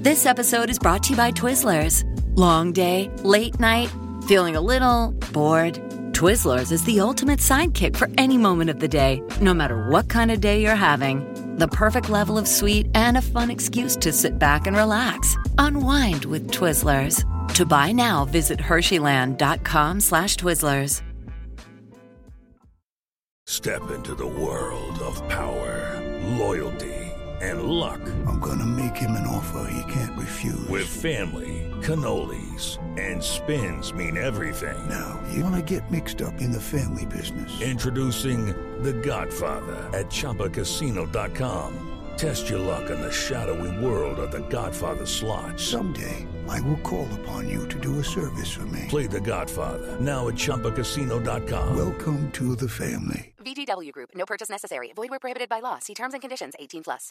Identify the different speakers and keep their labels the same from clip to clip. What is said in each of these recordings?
Speaker 1: This episode is brought to you by Twizzlers. Long day, late night, feeling a little bored? Twizzlers is the ultimate sidekick for any moment of the day, no matter what kind of day you're having. The perfect level of sweet and a fun excuse to sit back and relax. Unwind with Twizzlers. To buy now, visit Hersheyland.com/Twizzlers.
Speaker 2: Step into the world of power, loyalty, and luck.
Speaker 3: I'm gonna make him an offer he can't refuse.
Speaker 2: With family, cannolis, and spins mean everything.
Speaker 3: Now, you wanna get mixed up in the family business.
Speaker 2: Introducing The Godfather at ChumbaCasino.com. Test your luck in the shadowy world of The Godfather slot.
Speaker 3: Someday, I will call upon you to do a service for me.
Speaker 2: Play The Godfather, now at ChumbaCasino.com.
Speaker 3: Welcome to the family.
Speaker 4: VGW Group. No purchase necessary. Void where prohibited by law. See terms and conditions. 18+.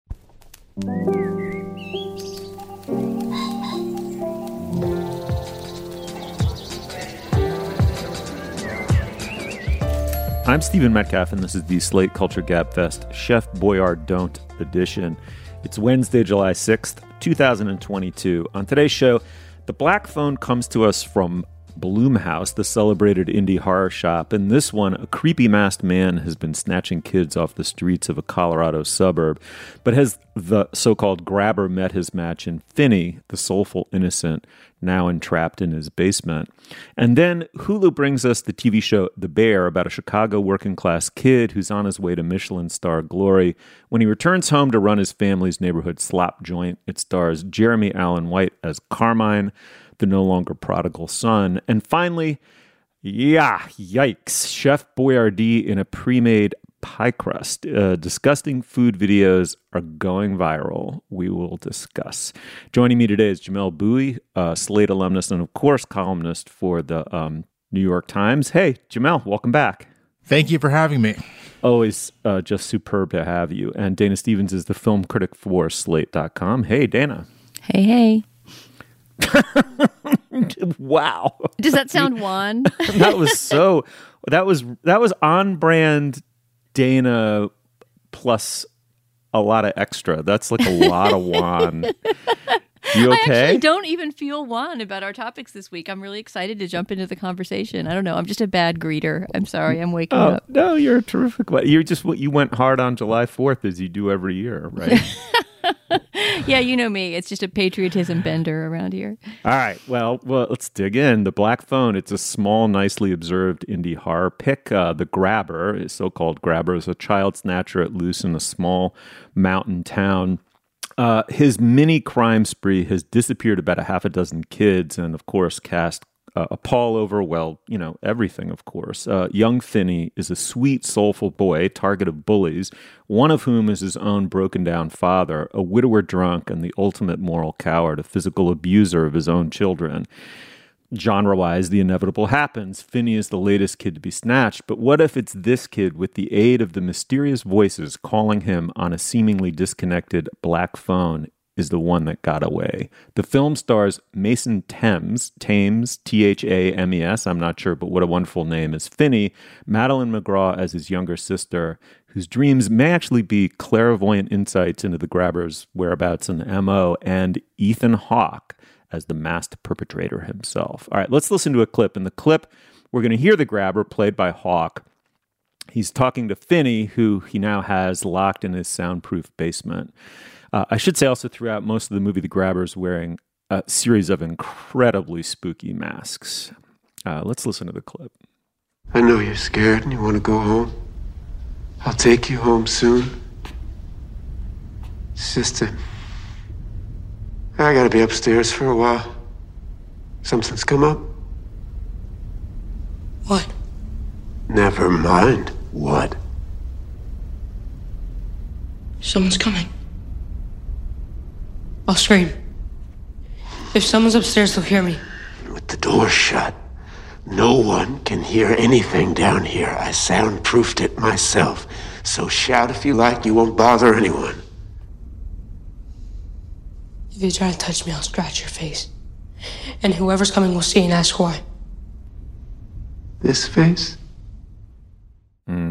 Speaker 5: I'm Stephen Metcalf, and this is the Slate Culture Gabfest Chef Boyardee Don't edition. It's Wednesday, July 6th, 2022. On today's show, the Black Phone comes to us from Blumhouse, the celebrated indie horror shop. In this one, a creepy masked man has been snatching kids off the streets of a Colorado suburb. But has the so-called grabber met his match in Finney, the soulful innocent, now entrapped in his basement? And then Hulu brings us the TV show The Bear, about a Chicago working-class kid who's on his way to Michelin star glory. When he returns home to run his family's neighborhood slop joint, it stars Jeremy Allen White as Carmine, the no longer prodigal son. And finally, yikes, Chef Boyardee in a pre-made pie crust. Disgusting food videos are going viral. We will discuss. Joining me today is Jamelle Bouie, Slate alumnus and, of course, columnist for the New York Times. Hey, Jamelle, welcome back.
Speaker 6: Thank you for having me.
Speaker 5: Always just superb to have you. And Dana Stevens is the film critic for Slate.com. Hey, Dana.
Speaker 7: Hey.
Speaker 5: Wow.
Speaker 7: Does that sound Juan?
Speaker 5: That was on brand Dana plus a lot of extra. That's like a lot of Juan. You okay?
Speaker 7: I actually don't even feel Juan about our topics this week. I'm really excited to jump into the conversation. I don't know. I'm just a bad greeter. I'm sorry. I'm waking up.
Speaker 5: No, you're a terrific one. You went hard on July 4th as you do every year, right?
Speaker 7: Yeah, you know me. It's just a patriotism bender around here.
Speaker 5: All right. Well, let's dig in. The Black Phone, it's a small, nicely observed indie horror pick. The grabber, so-called grabber, is a child snatcher at loose in a small mountain town. His mini crime spree has disappeared about a half a dozen kids and, of course, cast a pall over, everything, of course. Young Finney is a sweet, soulful boy, target of bullies, one of whom is his own broken-down father, a widower drunk and the ultimate moral coward, a physical abuser of his own children. Genre-wise, the inevitable happens. Finney is the latest kid to be snatched, but what if it's this kid with the aid of the mysterious voices calling him on a seemingly disconnected black phone is the one that got away? The film stars Mason Thames, Thames, I'm not sure, but what a wonderful name, as Finney, Madeline McGraw as his younger sister, whose dreams may actually be clairvoyant insights into the grabber's whereabouts and MO, and Ethan Hawke as the masked perpetrator himself. All right, let's listen to a clip. In the clip, we're going to hear the grabber, played by Hawke. He's talking to Finney, who he now has locked in his soundproof basement. I should say also throughout most of the movie, the grabber is wearing a series of incredibly spooky masks. Let's listen to the clip.
Speaker 8: I know you're scared and you want to go home. I'll take you home soon. It's just I gotta be upstairs for a while. Something's come up.
Speaker 9: What?
Speaker 8: Never mind. What?
Speaker 9: Someone's coming. I'll scream. If someone's upstairs, they'll hear me.
Speaker 8: With the door shut, no one can hear anything down here. I soundproofed it myself. So shout if you like, you won't bother anyone.
Speaker 9: If you try to touch me, I'll scratch your face. And whoever's coming will see and ask why.
Speaker 8: This face?
Speaker 5: Of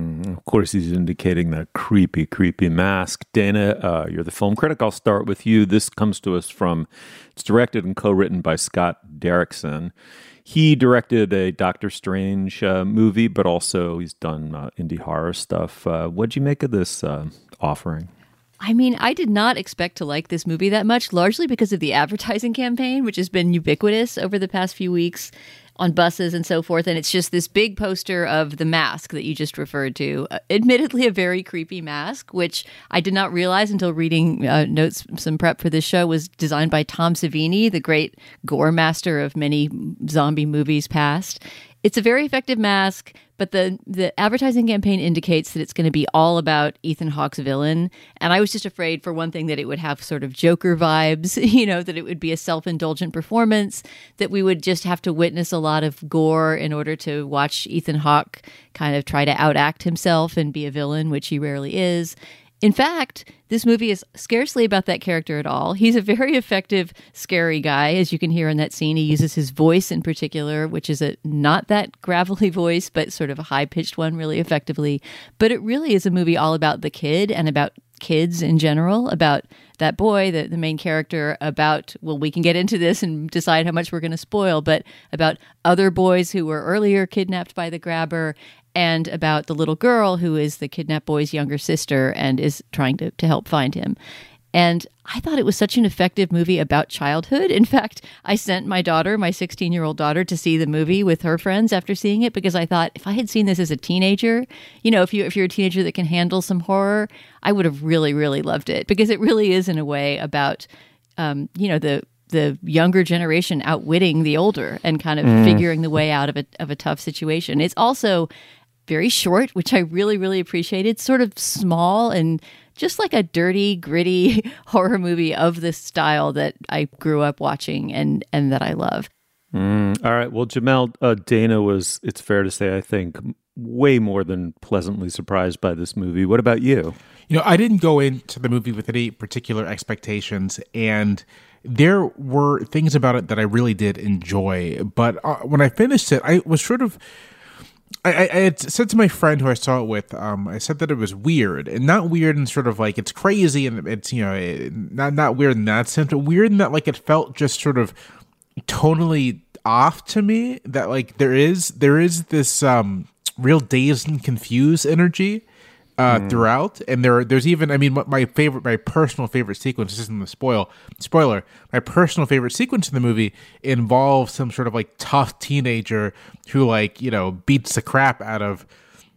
Speaker 5: course, he's indicating that creepy mask. Dana, you're the film critic. I'll start with you. This comes to us it's directed and co-written by Scott Derrickson. He directed a Doctor Strange movie, but also he's done indie horror stuff. What'd you make of this offering?
Speaker 7: I mean, I did not expect to like this movie that much, largely because of the advertising campaign, which has been ubiquitous over the past few weeks on buses and so forth. And it's just this big poster of the mask that you just referred to. Admittedly, a very creepy mask, which I did not realize until reading notes, some prep for this show, was designed by Tom Savini, the great gore master of many zombie movies past. It's a very effective mask, but the advertising campaign indicates that it's going to be all about Ethan Hawke's villain. And I was just afraid, for one thing, that it would have sort of Joker vibes, that it would be a self-indulgent performance, that we would just have to witness a lot of gore in order to watch Ethan Hawke kind of try to outact himself and be a villain, which he rarely is. In fact, this movie is scarcely about that character at all. He's a very effective, scary guy, as you can hear in that scene. He uses his voice in particular, which is not that gravelly voice, but sort of a high-pitched one really effectively. But it really is a movie all about the kid and about kids in general, about that boy, the main character, about, well, we can get into this and decide how much we're going to spoil, but about other boys who were earlier kidnapped by the grabber, and about the little girl who is the kidnapped boy's younger sister and is trying to help find him. And I thought it was such an effective movie about childhood. In fact, I sent my daughter, my 16-year-old daughter, to see the movie with her friends after seeing it, because I thought if I had seen this as a teenager, if you're a teenager that can handle some horror, I would have really, really loved it, because it really is in a way about, the younger generation outwitting the older and kind of figuring the way out of a tough situation. It's also very short, which I really, really appreciated. Sort of small and just like a dirty, gritty horror movie of this style that I grew up watching and that I love.
Speaker 5: All right. Well, Jamel, Dana was, it's fair to say, I think, way more than pleasantly surprised by this movie. What about you?
Speaker 6: I didn't go into the movie with any particular expectations, and there were things about it that I really did enjoy. But when I finished it, I was sort of... I had said to my friend who I saw it with, I said that it was weird, and not weird in sort of like it's crazy and it's, not weird in that sense, but weird in that like it felt just sort of tonally off to me, that like there is this real dazed and confused energy throughout, and there's even, I mean, my personal favorite sequence, this isn't the spoiler, my personal favorite sequence in the movie involves some sort of like tough teenager who beats the crap out of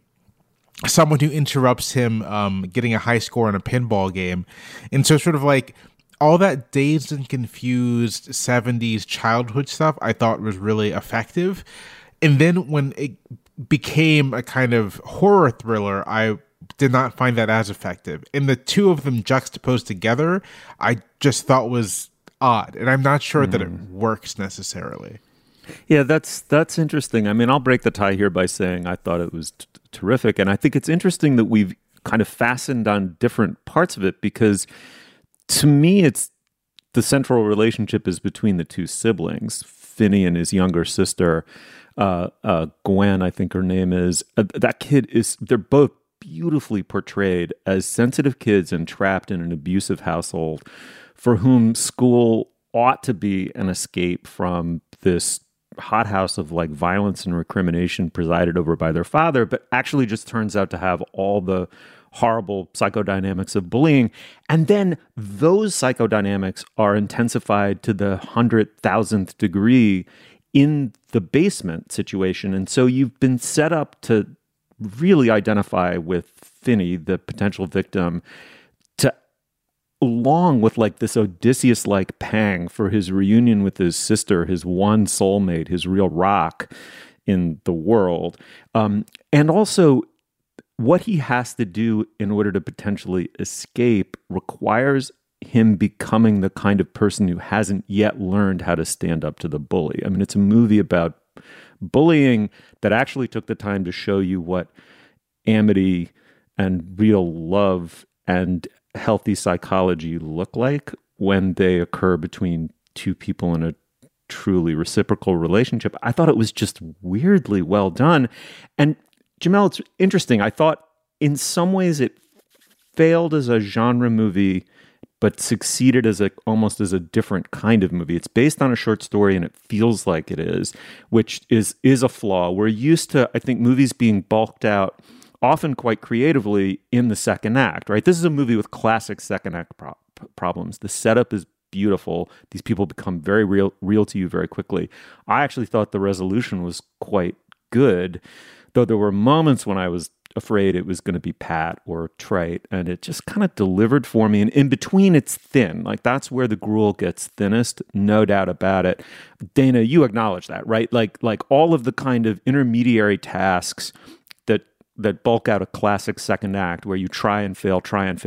Speaker 6: someone who interrupts him getting a high score in a pinball game. And so sort of like all that dazed and confused 70s childhood stuff I thought was really effective. And then when it became a kind of horror thriller, I did not find that as effective. And the two of them juxtaposed together, I just thought was odd. And I'm not sure that it works necessarily.
Speaker 5: Yeah, that's interesting. I mean, I'll break the tie here by saying I thought it was terrific. And I think it's interesting that we've kind of fastened on different parts of it, because to me, it's the central relationship is between the two siblings, Finney and his younger sister, Gwen, I think her name is. That kid they're both beautifully portrayed as sensitive kids and trapped in an abusive household for whom school ought to be an escape from this hothouse of like violence and recrimination presided over by their father, but actually just turns out to have all the horrible psychodynamics of bullying. And then those psychodynamics are intensified to the 100,000th degree in the basement situation. And so you've been set up to really identify with Finney, the potential victim, to along with like this Odysseus-like pang for his reunion with his sister, his one soulmate, his real rock in the world. And also what he has to do in order to potentially escape requires him becoming the kind of person who hasn't yet learned how to stand up to the bully. I mean, it's a movie about bullying that actually took the time to show you what amity and real love and healthy psychology look like when they occur between two people in a truly reciprocal relationship. I thought it was just weirdly well done. And Jamel, it's interesting. I thought in some ways it failed as a genre movie, but succeeded as almost as a different kind of movie. It's based on a short story, and it feels like it is, which is a flaw. We're used to, I think, movies being bulked out, often quite creatively, in the second act, right? This is a movie with classic second act problems. The setup is beautiful. These people become very real to you very quickly. I actually thought the resolution was quite good, though there were moments when I was afraid it was going to be pat or trite, and it just kind of delivered for me. And in between, it's thin. Like, that's where the gruel gets thinnest, no doubt about it. Dana, you acknowledge that, right? Like all of the kind of intermediary tasks that bulk out a classic second act, where you try and fail,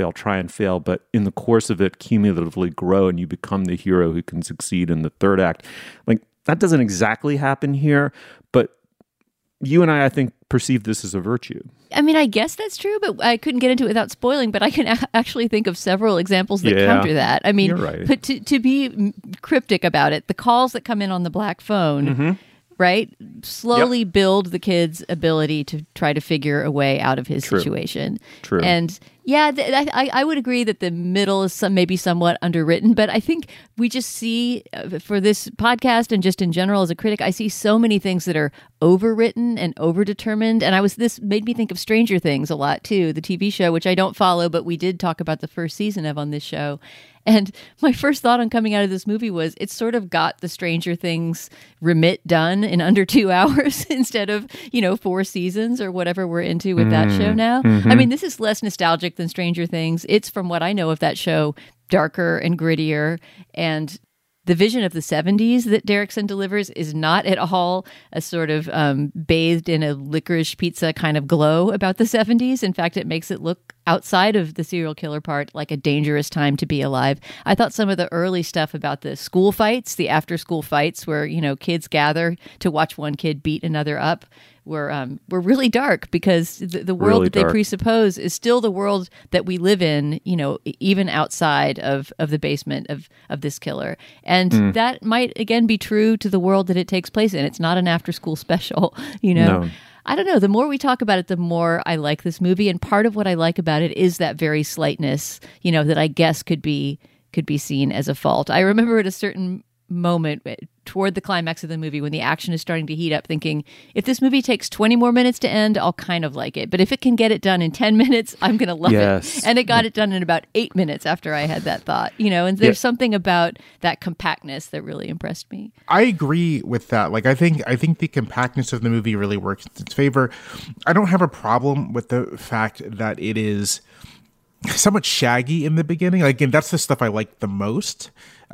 Speaker 5: but in the course of it, cumulatively grow, and you become the hero who can succeed in the third act. Like, that doesn't exactly happen here, but you and I think, perceive this as a virtue.
Speaker 7: I mean, I guess that's true, but I couldn't get into it without spoiling, but I can actually think of several examples that counter that. I mean,
Speaker 5: you're right.
Speaker 7: But to be cryptic about it, the calls that come in on the black phone, right, slowly build the kid's ability to try to figure a way out of his situation.
Speaker 5: True.
Speaker 7: And yeah, I would agree that the middle is maybe somewhat underwritten, but I think we just see, for this podcast and just in general as a critic, I see so many things that are overwritten and overdetermined. And this made me think of Stranger Things a lot too, the TV show, which I don't follow, but we did talk about the first season of on this show. And my first thought on coming out of this movie was it's sort of got the Stranger Things remit done in under 2 hours instead of, 4 seasons or whatever we're into with that show now. I mean, this is less nostalgic than Stranger Things. It's, from what I know of that show, darker and grittier, and the vision of the 70s that Derrickson delivers is not at all a sort of bathed in a licorice pizza kind of glow about the 70s. In fact, it makes it look, outside of the serial killer part, like a dangerous time to be alive. I thought some of the early stuff about the school fights, the after-school fights where, kids gather to watch one kid beat another up, were really dark, because the world
Speaker 5: really
Speaker 7: that they
Speaker 5: dark.
Speaker 7: presuppose is still the world that we live in, even outside of the basement of this killer. And that might, again, be true to the world that it takes place in. It's not an after-school special,
Speaker 5: No.
Speaker 7: I don't know. The more we talk about it, the more I like this movie. And part of what I like about it is that very slightness, that I guess could be seen as a fault. I remember at a certain moment toward the climax of the movie, when the action is starting to heat up, thinking, if this movie takes 20 more minutes to end, I'll kind of like it. But if it can get it done in 10 minutes, I'm going to love it. And it got it done in about 8 minutes after I had that thought, and there's something about that compactness that really impressed me.
Speaker 6: I agree with that. Like, I think the compactness of the movie really works in its favor. I don't have a problem with the fact that it is somewhat shaggy in the beginning. Again, that's the stuff I like the most.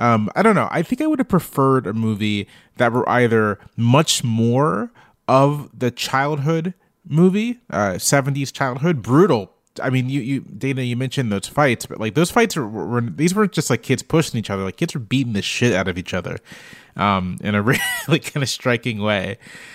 Speaker 6: I don't know. I think I would have preferred a movie that were either much more of the childhood movie, 70s childhood, brutal. I mean, you Dana, you mentioned those fights, but like those fights these weren't just like kids pushing each other. Like, kids were beating the shit out of each other, in a really kind of striking way.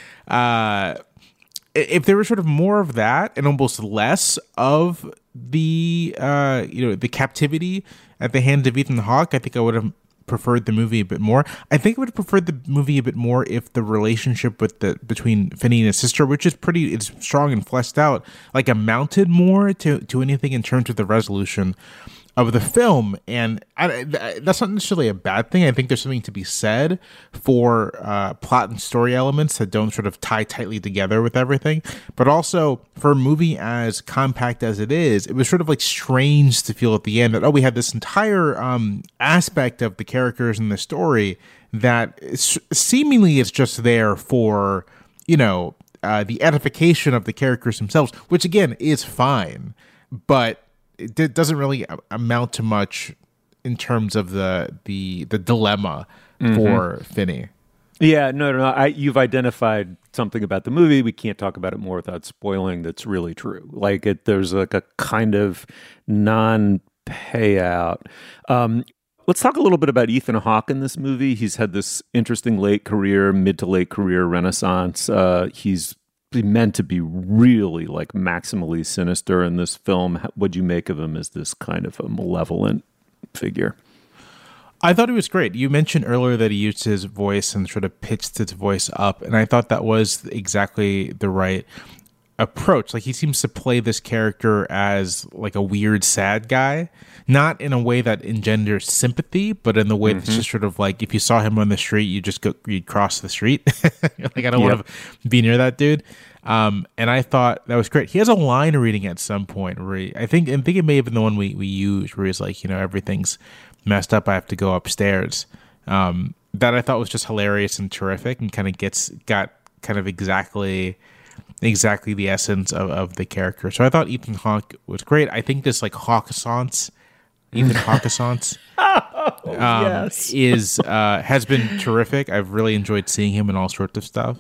Speaker 6: If there was sort of more of that and almost less of the the captivity at the hands of Ethan Hawke, I think I would have preferred the movie a bit more. I think I would have preferred the movie a bit more if the relationship between Finney and his sister, which is it's strong and fleshed out, like amounted more to anything in terms of the resolution of the film. And that's not necessarily a bad thing. I think there's something to be said for plot and story elements that don't sort of tie tightly together with everything. But also, for a movie as compact as it is, it was sort of like strange to feel at the end that, we had this entire aspect of the characters in the story that seemingly is just there for, the edification of the characters themselves, which again is fine, but it doesn't really amount to much in terms of the dilemma for Finney.
Speaker 5: Yeah, no. You've identified something about the movie. We can't talk about it more without spoiling. That's really true. Like, there's like a kind of non-payout. Let's talk a little bit about Ethan Hawke in this movie. He's had this interesting mid to late career renaissance. He's meant to be really like maximally sinister in this film. What'd you make of him as this kind of a malevolent figure?
Speaker 6: I thought he was great. You mentioned earlier that he used his voice and sort of pitched his voice up, and I thought that was exactly the right approach. Like, he seems to play this character as like a weird, sad guy, not in a way that engenders sympathy, but in the way that's just sort of like, if you saw him on the street, you'd cross the street. Like, I don't want to be near that dude. And I thought that was great. He has a line reading at some point where I think it may have been the one we used, where he's like, everything's messed up, I have to go upstairs. That I thought was just hilarious and terrific, and kind of got kind of exactly the essence of the character. So I thought Ethan Hawke was great. I think this like Ethan Hawke-assance has been terrific. I've really enjoyed seeing him in all sorts of stuff.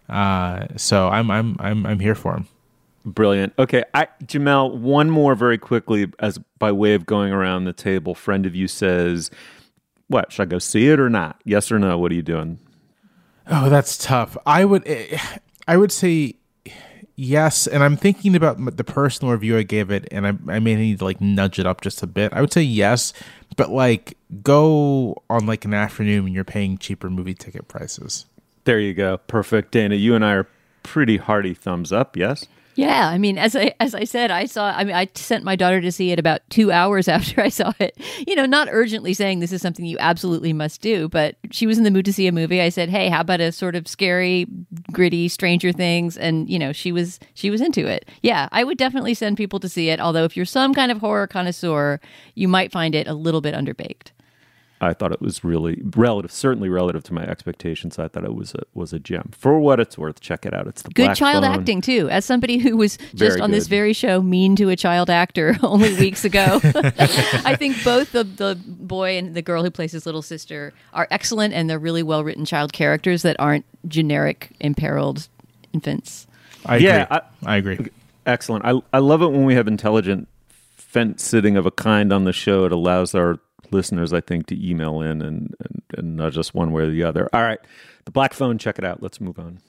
Speaker 6: So I'm here for him.
Speaker 5: Brilliant. Okay, Jamel, one more very quickly, as by way of going around the table. Friend of you says, "What, should I go see it or not? Yes or no? What are you doing?"
Speaker 6: Oh, that's tough. I would say yes, and I'm thinking about the personal review I gave it, and I may need to like nudge it up just a bit. I would say yes, but like go on like an afternoon when you're paying cheaper movie ticket prices.
Speaker 5: There you go. Perfect. Dana, you and I are pretty hearty thumbs up, yes?
Speaker 7: Yeah, I mean, as I said, I sent my daughter to see it about 2 hours after I saw it. Not urgently saying this is something you absolutely must do, but she was in the mood to see a movie. I said, "Hey, how about a sort of scary, gritty Stranger Things?" And she was into it. Yeah, I would definitely send people to see it. Although if you're some kind of horror connoisseur, you might find it a little bit underbaked.
Speaker 5: I thought it was really certainly relative to my expectations. I thought it was a gem. For what it's worth, check it out. It's the
Speaker 7: good
Speaker 5: Black
Speaker 7: child
Speaker 5: Phone.
Speaker 7: acting too. As somebody who was just on this very show mean to a child actor only weeks ago, I think both the boy and the girl who plays his little sister are excellent, and they're really well written child characters that aren't generic imperiled infants.
Speaker 6: I agree.
Speaker 5: Excellent. I love it when we have intelligent fence sitting of a kind on the show. It allows our listeners, I think, to email in and nudge us one way or the other. All right. The Black Phone, check it out. Let's move on.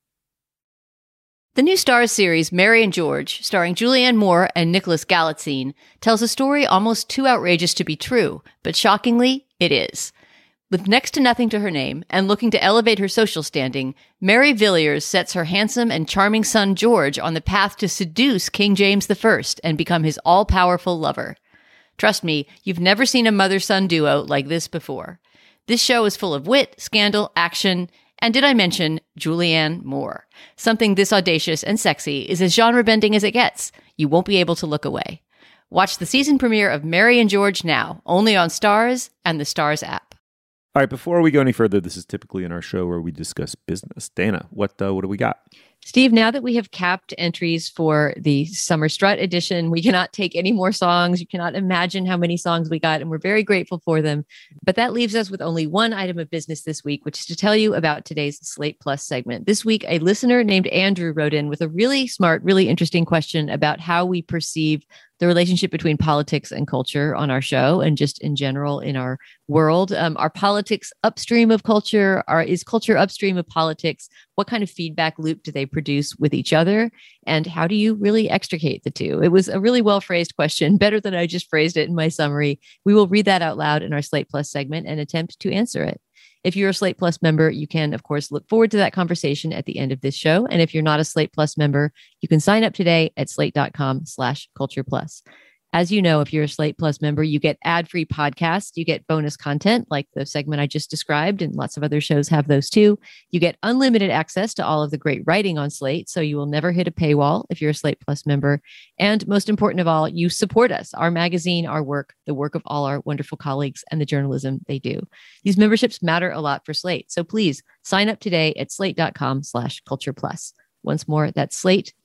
Speaker 7: The new Starz series, Mary and George, starring Julianne Moore and Nicholas Galitzine, tells a story almost too outrageous to be true, but shockingly, it is. With next to nothing to her name and looking to elevate her social standing, Mary Villiers sets her handsome and charming son George on the path to seduce King James I and become his all-powerful lover. Trust me, you've never seen a mother-son duo like this before. This show is full of wit, scandal, action, and did I mention Julianne Moore? Something this audacious and sexy is as genre-bending as it gets. You won't be able to look away. Watch the season premiere of Mary and George now, only on Starz and the Starz app.
Speaker 5: All right, before we go any further, this is typically in our show where we discuss business. Dana, what do we got?
Speaker 7: Steve, now that we have capped entries for the Summer Strut edition, we cannot take any more songs. You cannot imagine how many songs we got, and we're very grateful for them. But that leaves us with only one item of business this week, which is to tell you about today's Slate Plus segment. This week, a listener named Andrew wrote in with a really smart, really interesting question about how we perceive the relationship between politics and culture on our show and just in general in our world. Are politics upstream of culture? Is culture upstream of politics? What kind of feedback loop do they produce with each other? And how do you really extricate the two? It was a really well-phrased question, better than I just phrased it in my summary. We will read that out loud in our Slate Plus segment and attempt to answer it. If you're a Slate Plus member, you can, of course, look forward to that conversation at the end of this show. And if you're not a Slate Plus member, you can sign up today at slate.com/cultureplus. As you know, if you're a Slate Plus member, you get ad-free podcasts, you get bonus content like the segment I just described, and lots of other shows have those too. You get unlimited access to all of the great writing on Slate, so you will never hit a paywall if you're a Slate Plus member. And most important of all, you support us, our magazine, our work, the work of all our wonderful colleagues, and the journalism they do. These memberships matter a lot for Slate, so please sign up today at slate.com/cultureplus. Once more, that's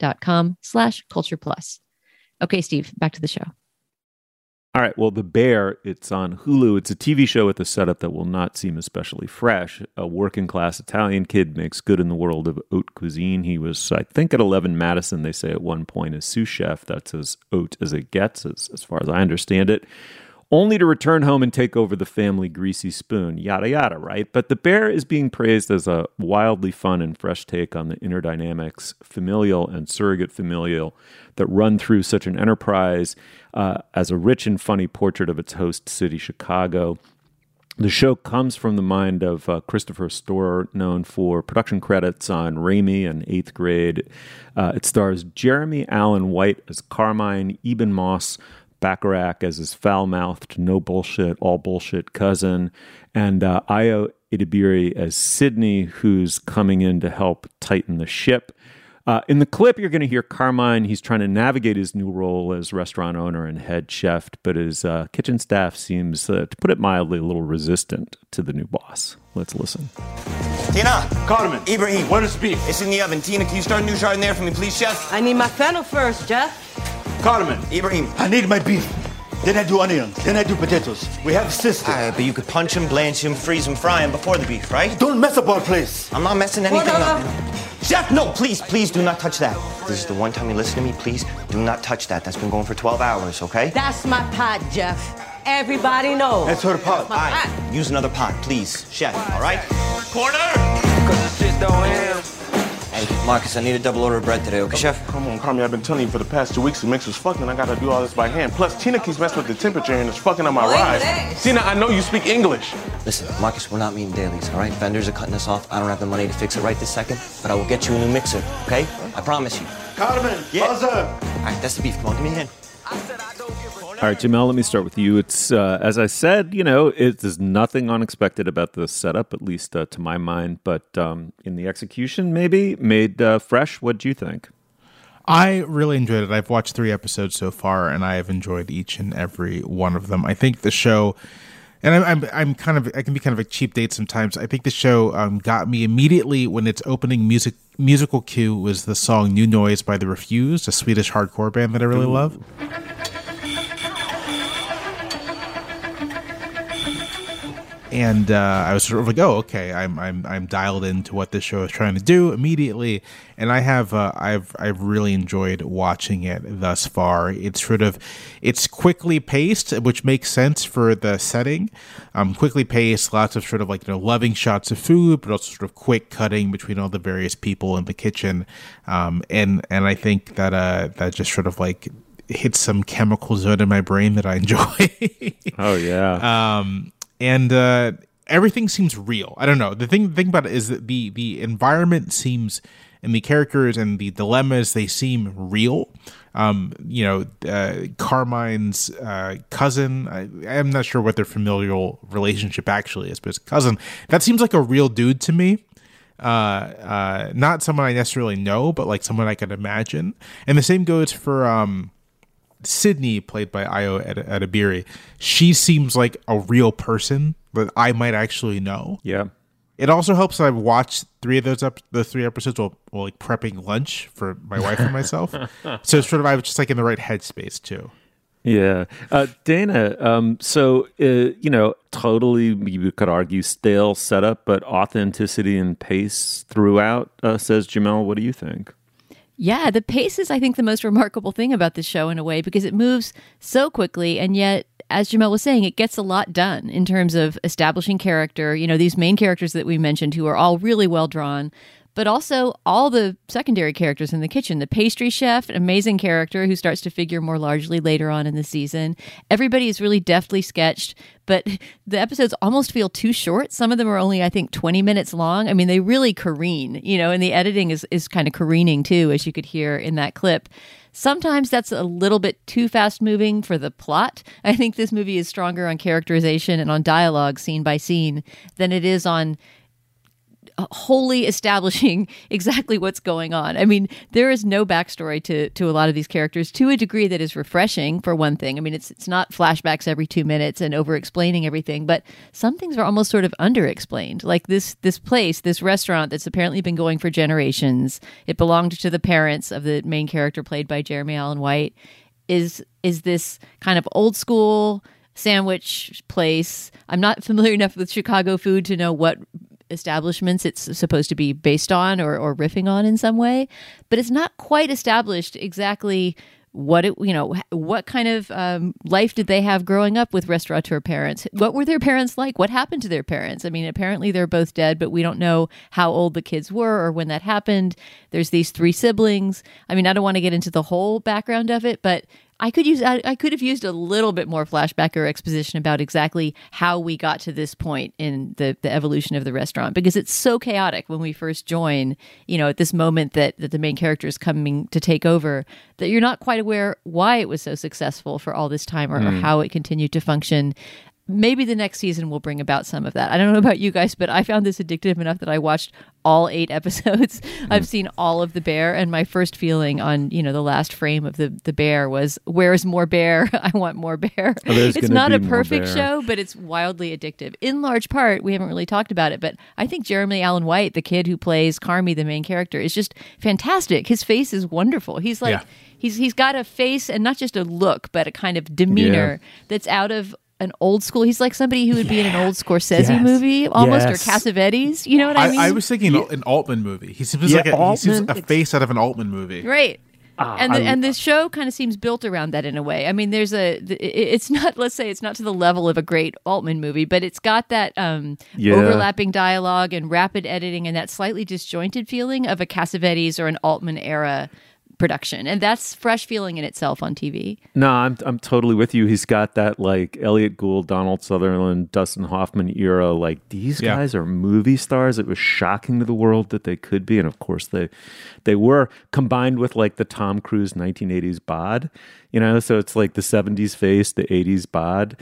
Speaker 7: slate.com/cultureplus. Okay, Steve, back to the show.
Speaker 5: All right. Well, The Bear, it's on Hulu. It's a TV show with a setup that will not seem especially fresh. A working-class Italian kid makes good in the world of haute cuisine. He was, I think, at 11 Madison, they say at one point, as sous chef. That's as haute as it gets, as far as I understand it. Only to return home and take over the family greasy spoon. Yada, yada, right? But The Bear is being praised as a wildly fun and fresh take on the inner dynamics, familial and surrogate familial, that run through such an enterprise as a rich and funny portrait of its host city, Chicago. The show comes from the mind of Christopher Storer, known for production credits on Raimi and Eighth Grade. It stars Jeremy Allen White as Carmine, Eben Moss Bacharach as his foul-mouthed, no bullshit, all bullshit cousin, and Ayo Edebiri as Sydney, who's coming in to help tighten the ship. In the clip, you're going to hear Carmine. He's trying to navigate his new role as restaurant owner and head chef, but his kitchen staff seems, to put it mildly, a little resistant to the new boss. Let's listen.
Speaker 10: Tina!
Speaker 11: Carmen!
Speaker 10: Ibrahim!
Speaker 11: Where's the beef?
Speaker 10: It's in the oven. Tina, can you start a new jardiniere for me, please, chef?
Speaker 12: I need my fennel first, Jeff.
Speaker 11: Carmen!
Speaker 10: Ibrahim!
Speaker 11: I need my beef. Then I do onions. Then I do potatoes. We have a system.
Speaker 10: But you could punch him, blanch him, freeze him, fry him before the beef, right?
Speaker 11: Don't mess up our place.
Speaker 10: I'm not messing anything up. Chef, no, please do not touch that. This is the one time you listen to me, please do not touch that. That's been going for 12 hours, okay?
Speaker 12: That's my pot, Jeff. Everybody knows.
Speaker 11: That's her pot.
Speaker 10: All right, use another pot, please, chef, all right? Corner! Hey, Marcus, I need a double order of bread today, okay, chef?
Speaker 13: Come on, Carmen, I've been telling you for the past 2 weeks the mixer's fucking and I gotta do all this by hand. Plus, Tina keeps messing with the temperature and it's fucking on my rice. Tina, I know you speak English.
Speaker 10: Listen, Marcus, we're not meeting dailies, all right? Vendors are cutting us off. I don't have the money to fix it right this second, but I will get you a new mixer, okay? I promise you.
Speaker 11: Carmen,
Speaker 10: Yeah.
Speaker 11: buzzer.
Speaker 10: All right, that's the beef. Come on, give me a hand.
Speaker 5: All right, Jamel, let me start with you. It's, as I said, there's nothing unexpected about the setup, at least to my mind, but in the execution, maybe, made fresh. What do you think?
Speaker 6: I really enjoyed it. I've watched 3 episodes so far, and I have enjoyed each and every one of them. I think the show, and I can be kind of a cheap date sometimes. I think the show got me immediately when its opening musical cue was the song "New Noise" by The Refused, a Swedish hardcore band that I really love. And I was sort of like, oh, okay, I'm dialed into what this show is trying to do immediately, and I've really enjoyed watching it thus far. It's quickly paced, which makes sense for the setting. Quickly paced, lots of sort of like loving shots of food, but also sort of quick cutting between all the various people in the kitchen, and I think that that just sort of like hits some chemical zone in my brain that I enjoy.
Speaker 5: Oh yeah.
Speaker 6: And everything seems real. I don't know. The thing about it is that the environment seems, and the characters and the dilemmas, they seem real. Carmine's cousin, I'm not sure what their familial relationship actually is, but his cousin, that seems like a real dude to me. Not someone I necessarily know, but like someone I could imagine. And the same goes for Sydney, played by Ayo Edebiri. She seems like a real person that I might actually know.
Speaker 5: Yeah.
Speaker 6: It also helps that I've watched 3 of the 3 episodes while like prepping lunch for my wife and myself. So it's sort of, I was just like in the right headspace too.
Speaker 5: Yeah. Dana, totally, you could argue stale setup, but authenticity and pace throughout, says Jamel. What do you think?
Speaker 7: Yeah, the pace is, I think, the most remarkable thing about this show in a way, because it moves so quickly, and yet, as Jamel was saying, it gets a lot done in terms of establishing character, these main characters that we mentioned who are all really well drawn, but also all the secondary characters in the kitchen. The pastry chef, an amazing character who starts to figure more largely later on in the season. Everybody is really deftly sketched, but the episodes almost feel too short. Some of them are only, I think, 20 minutes long. I mean, they really careen, and the editing is kind of careening too, as you could hear in that clip. Sometimes that's a little bit too fast moving for the plot. I think this movie is stronger on characterization and on dialogue scene by scene than it is on wholly establishing exactly what's going on. I mean, there is no backstory to a lot of these characters to a degree that is refreshing, for one thing. I mean, it's not flashbacks every 2 minutes and over-explaining everything, but some things are almost sort of under-explained. Like this place, this restaurant that's apparently been going for generations. It belonged to the parents of the main character played by Jeremy Allen White. Is this kind of old school sandwich place. I'm not familiar enough with Chicago food to know what establishments it's supposed to be based on or riffing on in some way, but it's not quite established exactly what kind of life did they have growing up with restaurateur parents? What were their parents like? What happened to their parents? I mean, apparently they're both dead, but we don't know how old the kids were or when that happened. There's these 3 siblings. I mean, I don't want to get into the whole background of it, but I could have used a little bit more flashback or exposition about exactly how we got to this point in the evolution of the restaurant, because it's so chaotic when we first join, at this moment that the main character is coming to take over, that you're not quite aware why it was so successful for all this time or how it continued to function. Maybe the next season will bring about some of that. I don't know about you guys, but I found this addictive enough that I watched all 8 episodes. I've seen all of The Bear, and my first feeling on, the last frame of the Bear was, where's more bear? I want more bear. It's not a perfect show, but it's wildly addictive. In large part, we haven't really talked about it, but I think Jeremy Allen White, the kid who plays Carmy, the main character, is just fantastic. His face is wonderful. He's like, he's got a face and not just a look, but a kind of demeanor that's out of an old school. He's like somebody who would be in an old Scorsese movie almost, or Cassavetes. You know what I mean?
Speaker 6: I was thinking an Altman movie. He seems like he seems a face out of an Altman movie.
Speaker 7: Right. And the show kind of seems built around that in a way. I mean, it's not, let's say it's not to the level of a great Altman movie, but it's got that overlapping dialogue and rapid editing and that slightly disjointed feeling of a Cassavetes or an Altman era production, and that's fresh feeling in itself on TV.
Speaker 5: No, I'm totally with you. He's got that like Elliot Gould, Donald Sutherland, Dustin Hoffman era. Like these guys are movie stars. It was shocking to the world that they could be, and of course they were, combined with like the Tom Cruise 1980s bod. So it's like the 70s face, the 80s bod.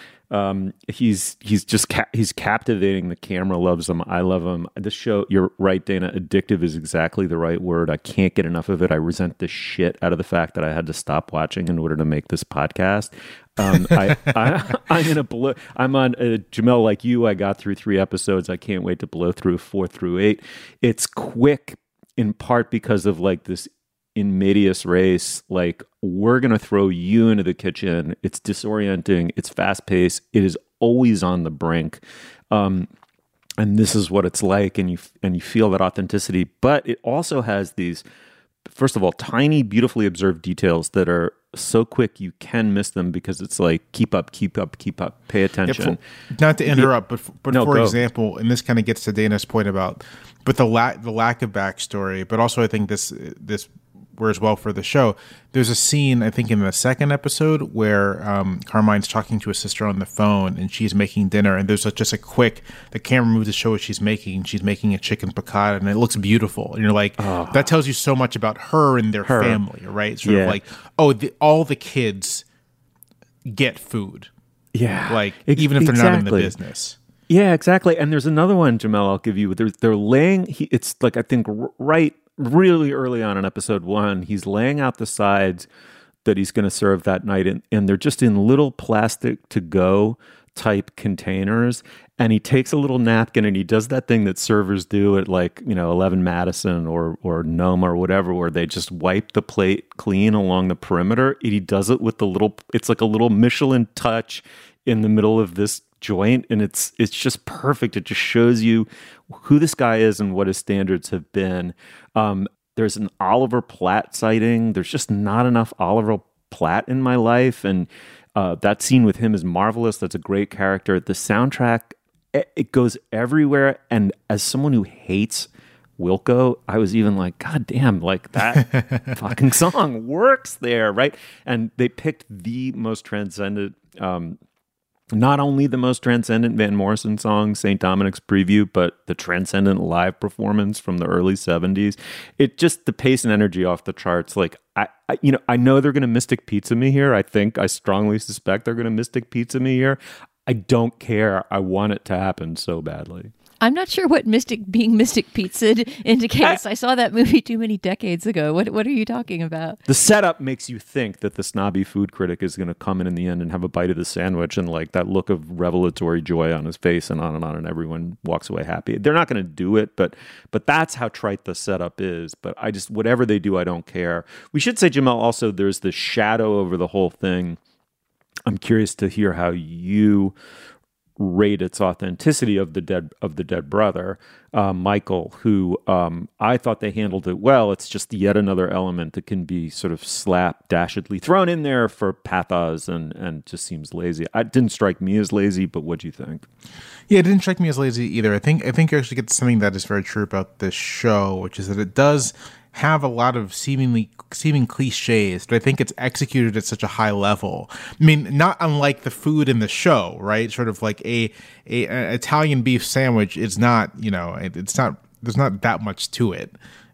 Speaker 5: He's captivating. The camera loves him. I love him. This show, you're right, Dana. Addictive is exactly the right word. I can't get enough of it. I resent the shit out of the fact that I had to stop watching in order to make this podcast. I'm in a blow. I'm on Jamel, like you. I got through 3 episodes. I can't wait to blow through 4 through 8. It's quick in part because of like this in medias race, like we're going to throw you into the kitchen. It's disorienting. It's fast paced. It is always on the brink. And this is what it's like. And you feel that authenticity, but it also has these, first of all, tiny, beautifully observed details that are so quick you can miss them because it's like, keep up, pay attention.
Speaker 6: Not to interrupt, but for example, and this kind of gets to Dana's point about, but the lack of backstory, but also I think this works well for the show. There's a scene, I think in the 2nd episode, where Carmine's talking to his sister on the phone and she's making dinner, and there's just a quick, the camera moves to show what she's making. She's making a chicken piccata and it looks beautiful. And you're like, that tells you so much about her and their family, right? Sort of like, all the kids get food.
Speaker 5: Yeah.
Speaker 6: Like, even if they're not in the business.
Speaker 5: Yeah, exactly. And there's another one, Jamel, I'll give you. They're laying, it's like, I think really early on in episode 1, he's laying out the sides that he's going to serve that night, and they're just in little plastic to-go type containers, and he takes a little napkin and he does that thing that servers do at 11 Madison or Nome or whatever, where they just wipe the plate clean along the perimeter. He does it with it's like a little Michelin touch in the middle of this joint, and it's just perfect. It just shows you who this guy is and what his standards have been. There's an Oliver Platt sighting. There's just not enough Oliver Platt in my life, and that scene with him is marvelous. That's a great character. The soundtrack, it goes everywhere, and as someone who hates Wilco, I was even like, God damn, like that fucking song works there, right? And they picked the most transcendent, not only the most transcendent Van Morrison song, St. Dominic's Preview, but the transcendent live performance from the early 70s. It just, the pace and energy off the charts. Like, I know they're going to Mystic Pizza me here. I strongly suspect they're going to Mystic Pizza me here. I don't care. I want it to happen so badly.
Speaker 7: I'm not sure what being Mystic Pizza indicates. I saw that movie too many decades ago. What are you talking about?
Speaker 5: The setup makes you think that the snobby food critic is going to come in the end and have a bite of the sandwich and like that look of revelatory joy on his face and on, and everyone walks away happy. They're not going to do it, but that's how trite the setup is. But whatever they do, I don't care. We should say, Jamel, also there's the shadow over the whole thing. I'm curious to hear how you rate its authenticity of the dead brother, Michael, who I thought they handled it well. It's just yet another element that can be sort of slapdashedly thrown in there for pathos and just seems lazy. It didn't strike me as lazy, but what do you think?
Speaker 6: Yeah, it didn't strike me as lazy either. I think you actually get something that is very true about this show, which is that it does have a lot of seeming cliches, but I think it's executed at such a high level. I mean, not unlike the food in the show, right? Sort of like an Italian beef sandwich is not, it's not, there's not that much to it.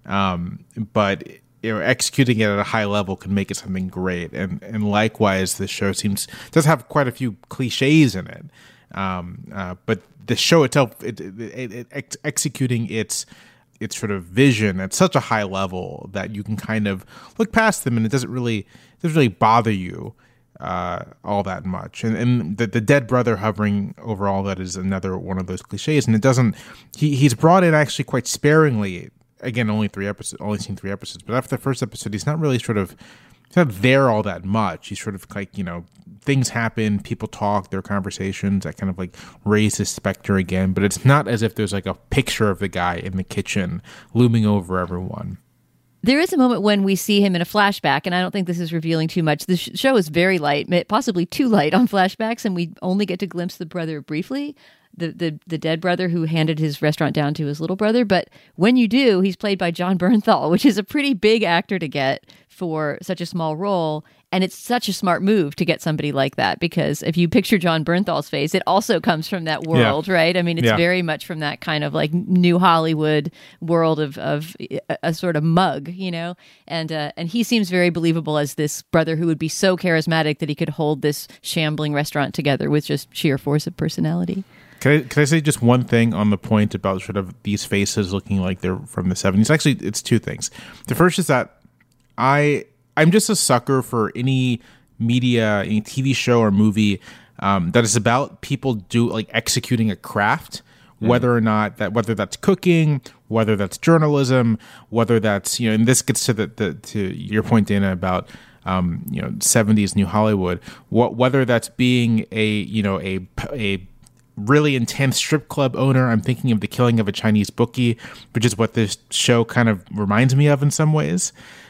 Speaker 6: But executing it at a high level can make it something great. And likewise, the show does have quite a few cliches in it. But the show itself, it executing its sort of vision at such a high level that you can kind of look past them, and it doesn't really bother you all that much. And the dead brother hovering over all that is another one of those cliches, and it doesn't. He's brought in actually quite sparingly. Again, only seen 3 episodes, but after the first episode, he's not really he's not there all that much. He's sort of like, things happen, people talk, there are conversations that kind of like raise his specter again, but it's not as if there's like a picture of the guy in the kitchen looming over everyone.
Speaker 7: There is a moment when we see him in a flashback, and I don't think this is revealing too much. The show is very light, possibly too light on flashbacks, and we only get to glimpse the brother briefly. The dead brother who handed his restaurant down to his little brother. But when you do, he's played by Jon Bernthal, which is a pretty big actor to get for such a small role. And it's such a smart move to get somebody like that, because if you picture Jon Bernthal's face, it also comes from that world, right? I mean, it's very much from that kind of like new Hollywood world of a sort of mug, and he seems very believable as this brother who would be so charismatic that he could hold this shambling restaurant together with just sheer force of personality.
Speaker 6: Can I say just one thing on the point about sort of these faces looking like they're from the 70s? Actually, it's 2 things. The first is that I'm just a sucker for any media, any TV show or movie that is about people executing a craft, whether that's cooking, whether that's journalism, whether that's, and this gets to to your point, Dana, about 70s New Hollywood, whether that's being a really intense strip club owner. I'm thinking of The Killing of a Chinese Bookie, which is what this show kind of reminds me of in some ways.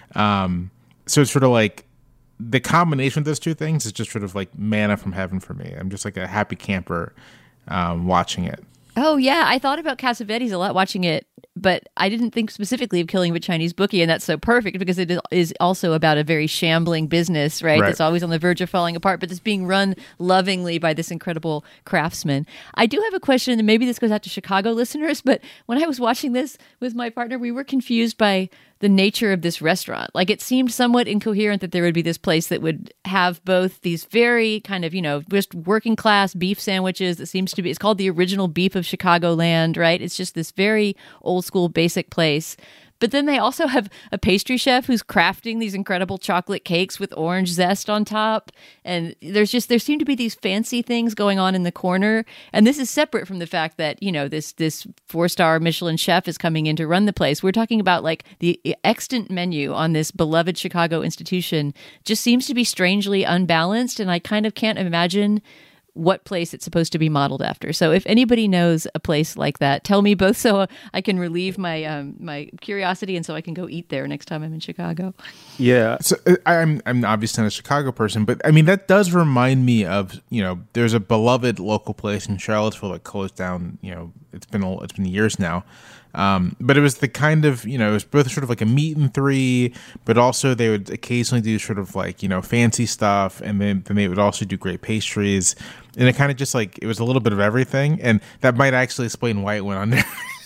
Speaker 6: So it's sort of like the combination of those 2 things is just sort of like manna from heaven for me. I'm just like a happy camper watching it.
Speaker 7: Oh, yeah. I thought about Cassavetes a lot watching it, but I didn't think specifically of Killing of a Chinese Bookie, and that's so perfect because it is also about a very shambling business, right? That's always on the verge of falling apart, but it's being run lovingly by this incredible craftsman. I do have a question, and maybe this goes out to Chicago listeners, but when I was watching this with my partner, we were confused by the nature of this restaurant. Like, it seemed somewhat incoherent that there would be this place that would have both these very kind of, just working class beef sandwiches that seems to be, it's called the original beef of Chicagoland, right? It's just this very old school basic place. But then they also have a pastry chef who's crafting these incredible chocolate cakes with orange zest on top. And there seem to be these fancy things going on in the corner. And this is separate from the fact that, this 4-star Michelin chef is coming in to run the place. We're talking about like the extant menu on this beloved Chicago institution just seems to be strangely unbalanced. And I kind of can't imagine what place it's supposed to be modeled after. So if anybody knows a place like that, tell me, both so I can relieve my my curiosity and so I can go eat there next time I'm in Chicago.
Speaker 6: Yeah. So I'm obviously not a Chicago person, but I mean, that does remind me of, there's a beloved local place in Charlottesville that closed down, it's been years now. But it was the kind of, it was both sort of like a meat and 3, but also they would occasionally do sort of like, fancy stuff. And then they would also do great pastries. And it kind of just like, it was a little bit of everything. And that might actually explain why it went under.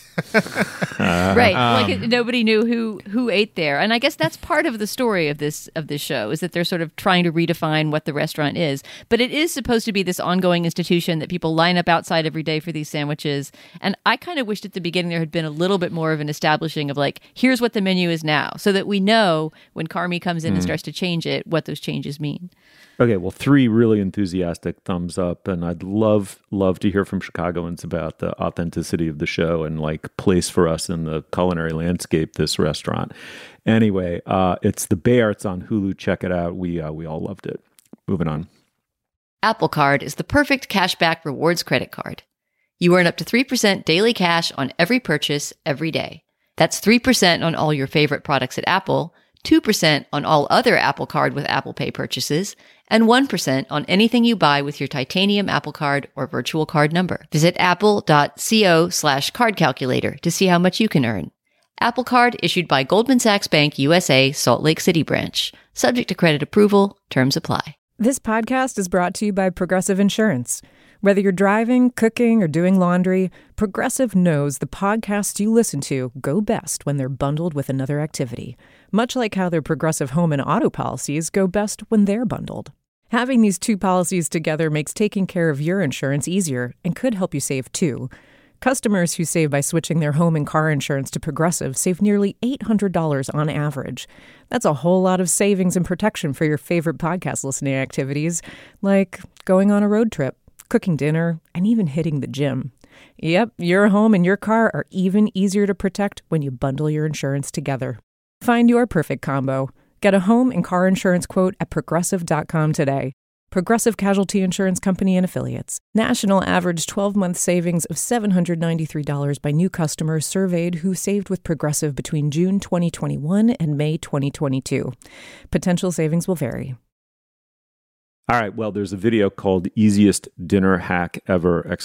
Speaker 7: Right. Like nobody knew who ate there. And I guess that's part of the story of this show, is that they're sort of trying to redefine what the restaurant is. But it is supposed to be this ongoing institution that people line up outside every day for these sandwiches. And I kind of wished at the beginning there had been a little bit more of an establishing of like, here's what the menu is now, so that we know when Carmy comes in and starts to change it, what those changes mean.
Speaker 5: Okay, well, 3 really enthusiastic thumbs up, and I'd love to hear from Chicagoans about the authenticity of the show and like place for us in the culinary landscape, this restaurant. Anyway, it's The Bear. It's on Hulu. Check it out. We all loved it. Moving on.
Speaker 7: Apple Card is the perfect cashback rewards credit card. You earn up to 3% daily cash on every purchase every day. That's 3% on all your favorite products at Apple, 2% on all other Apple Card with Apple Pay purchases, and 1% on anything you buy with your titanium Apple Card or virtual card number. Visit apple.co/card calculator to see how much you can earn. Apple Card issued by Goldman Sachs Bank USA, Salt Lake City branch. Subject to credit approval. Terms apply.
Speaker 14: This podcast is brought to you by Progressive Insurance. Whether you're driving, cooking, or doing laundry, Progressive knows the podcasts you listen to go best when they're bundled with another activity, much like how their Progressive home and auto policies go best when they're bundled. Having these two policies together makes taking care of your insurance easier and could help you save too. Customers who save by switching their home and car insurance to Progressive save nearly $800 on average. That's a whole lot of savings and protection for your favorite podcast listening activities, like going on a road trip, cooking dinner, and even hitting the gym. Yep, your home and your car are even easier to protect when you bundle your insurance together. Find your perfect combo. Get a home and car insurance quote at Progressive.com today. Progressive Casualty Insurance Company and Affiliates. National average 12-month savings of $793 by new customers surveyed who saved with Progressive between June 2021 and May 2022. Potential savings will vary.
Speaker 5: All right, well, there's a video called Easiest Dinner Hack Ever, ! Many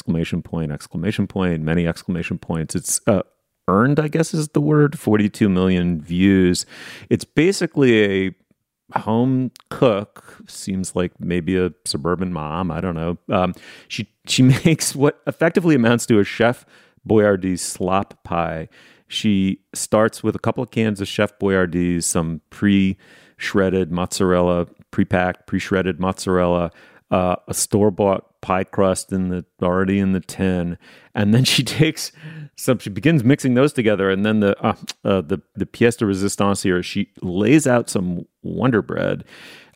Speaker 5: exclamation points. It's earned, I guess is the word, 42 million views. It's basically a home cook, seems like maybe a suburban mom, I don't know. She makes what effectively amounts to a Chef Boyardee slop pie. She starts with a couple of cans of Chef Boyardee, some pre-shredded mozzarella, pre-packed, pre-shredded mozzarella, a store-bought pie crust already in the tin, and then she begins mixing those together, and then the pièce de résistance here, she lays out some Wonder Bread,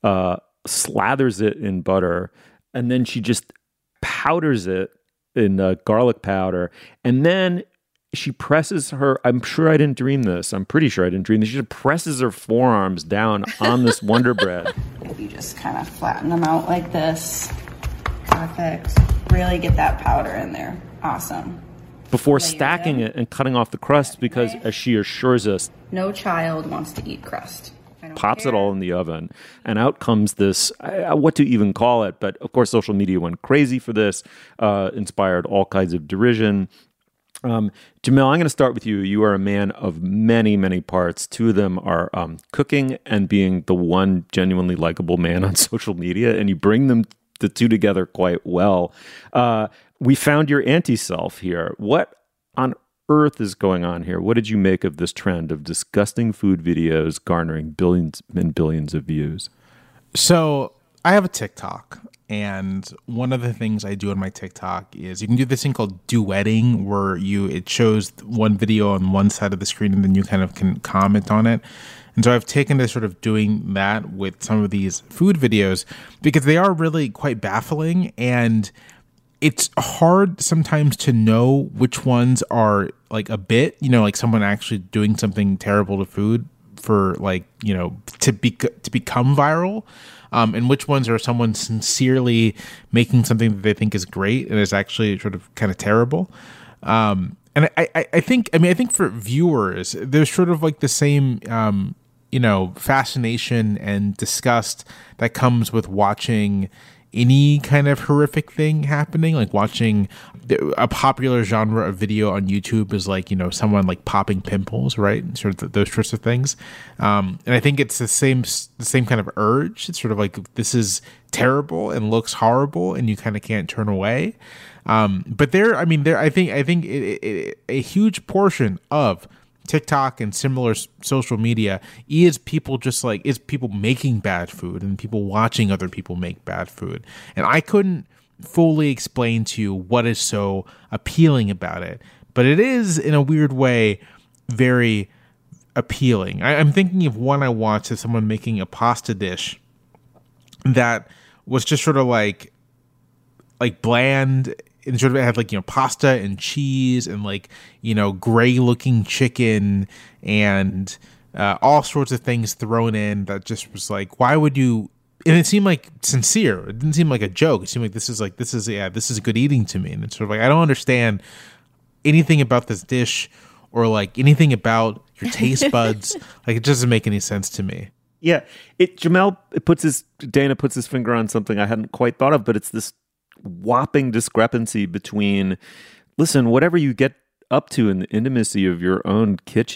Speaker 5: slathers it in butter, and then she just powders it in garlic powder, and then she presses I'm pretty sure I didn't dream this. She just presses her forearms down on this Wonder Bread.
Speaker 15: If you just kind of flatten them out like this. Perfect. Really get that powder in there. Awesome.
Speaker 5: Before stacking it and cutting off the crust, because as she assures us,
Speaker 15: no child wants to eat crust.
Speaker 5: Pops it all in the oven, and out comes this, what to even call it, but of course social media went crazy for this, inspired all kinds of derision. Jamil, I'm going to start with you. You are a man of many, many parts. Two of them are cooking and being the one genuinely likable man on social media, and you bring the two together quite well. We found your anti-self here. What on earth is going on here? What did you make of this trend of disgusting food videos garnering billions and billions of views?
Speaker 6: So I have a TikTok, and one of the things I do on my TikTok is you can do this thing called duetting, where it shows one video on one side of the screen and then you kind of can comment on it. And so I've taken to sort of doing that with some of these food videos because they are really quite baffling, and it's hard sometimes to know which ones are like a bit, like someone actually doing something terrible to food for to become viral. And which ones are someone sincerely making something that they think is great and is actually sort of kind of terrible. And I think for viewers, there's sort of like the same, fascination and disgust that comes with watching any kind of horrific thing happening, like watching a popular genre of video on YouTube is like, someone like popping pimples, right? Sort of those sorts of things. And I think it's the same kind of urge. It's sort of like, this is terrible and looks horrible and you kind of can't turn away. But I think a huge portion of TikTok and similar social media is people making bad food and people watching other people make bad food. And I couldn't fully explain to you what is so appealing about it, but it is in a weird way very appealing. I'm thinking of one I watched of someone making a pasta dish that was just sort of like bland. And sort of had pasta and cheese and gray looking chicken and all sorts of things thrown in that just was like, why would you? And it seemed like sincere. It didn't seem like a joke. It seemed like this is good eating to me. And it's sort of like, I don't understand anything about this dish or like anything about your taste buds. Like it doesn't make any sense to me.
Speaker 5: Yeah, Dana puts his finger on something I hadn't quite thought of, but it's this whopping discrepancy between, listen, whatever you get up to in the intimacy of your own kitchen,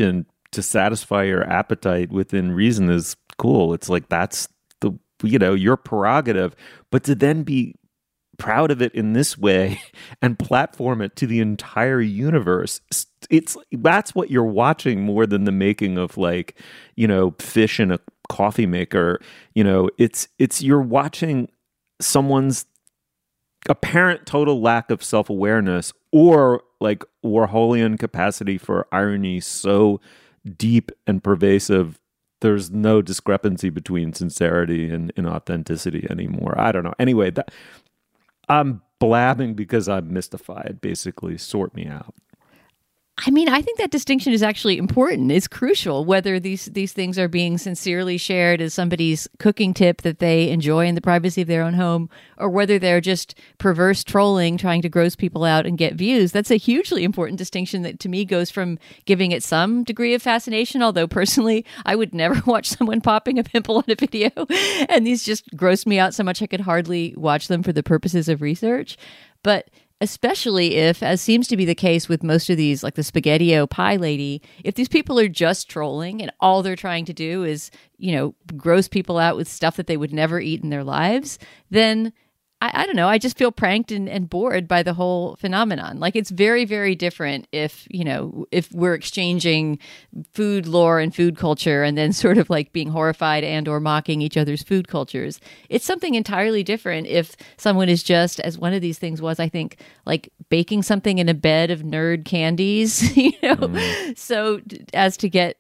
Speaker 5: to satisfy your appetite within reason is cool. It's like that's the your prerogative, but to then be proud of it in this way and platform it to the entire universe, that's what you're watching more than the making of like fish in a coffee maker. It's you're watching someone's apparent total lack of self-awareness or like Warholian capacity for irony so deep and pervasive. There's no discrepancy between sincerity and authenticity anymore. I don't know. Anyway, I'm blabbing because I'm mystified, basically. Sort me out.
Speaker 7: I mean, I think that distinction is actually important. It's crucial whether these things are being sincerely shared as somebody's cooking tip that they enjoy in the privacy of their own home, or whether they're just perverse trolling trying to gross people out and get views. That's a hugely important distinction that to me goes from giving it some degree of fascination, although personally I would never watch someone popping a pimple on a video, and these just gross me out so much I could hardly watch them for the purposes of research. But especially if, as seems to be the case with most of these, like the SpaghettiO pie lady, if these people are just trolling and all they're trying to do is, gross people out with stuff that they would never eat in their lives, then I don't know. I just feel pranked and bored by the whole phenomenon. Like, it's very, very different if we're exchanging food lore and food culture and then sort of like being horrified and or mocking each other's food cultures. It's something entirely different if someone is just, as one of these things was, I think, like baking something in a bed of nerd candies, so as to get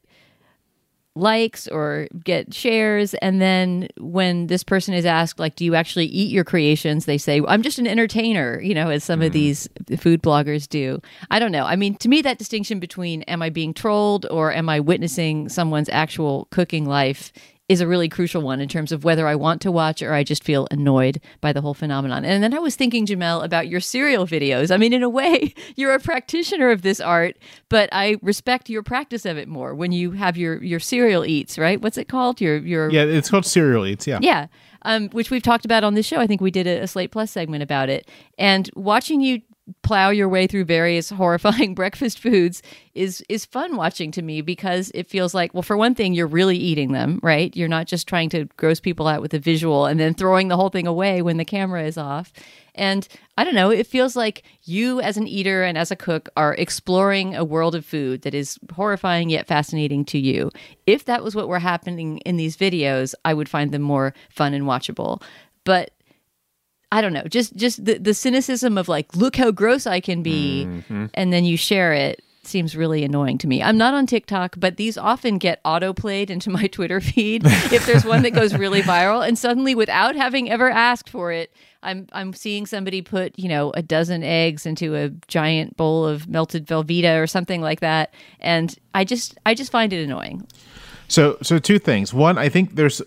Speaker 7: likes or get shares, and then when this person is asked, like, do you actually eat your creations, they say, I'm just an entertainer, as some of these food bloggers do. I don't know. I mean, to me, that distinction between am I being trolled or am I witnessing someone's actual cooking life is a really crucial one in terms of whether I want to watch or I just feel annoyed by the whole phenomenon. And then I was thinking, Jamelle, about your cereal videos. I mean, in a way, you're a practitioner of this art, but I respect your practice of it more when you have your cereal eats, right? What's it called? Yeah,
Speaker 6: it's called Cereal Eats, yeah.
Speaker 7: Yeah, which we've talked about on this show. I think we did a Slate Plus segment about it. And watching you plow your way through various horrifying breakfast foods is fun watching to me, because it feels like, well, for one thing, you're really eating them, right? You're not just trying to gross people out with a visual and then throwing the whole thing away when the camera is off. And I don't know, it feels like you as an eater and as a cook are exploring a world of food that is horrifying yet fascinating to you. If that was what were happening in these videos, I would find them more fun and watchable. But I don't know, just the cynicism of like, look how gross I can be, and then you share it seems really annoying to me. I'm not on TikTok, but these often get auto-played into my Twitter feed if there's one that goes really viral, and suddenly, without having ever asked for it, I'm seeing somebody put, a dozen eggs into a giant bowl of melted Velveeta or something like that, and I just find it annoying.
Speaker 6: So two things. One, I think there's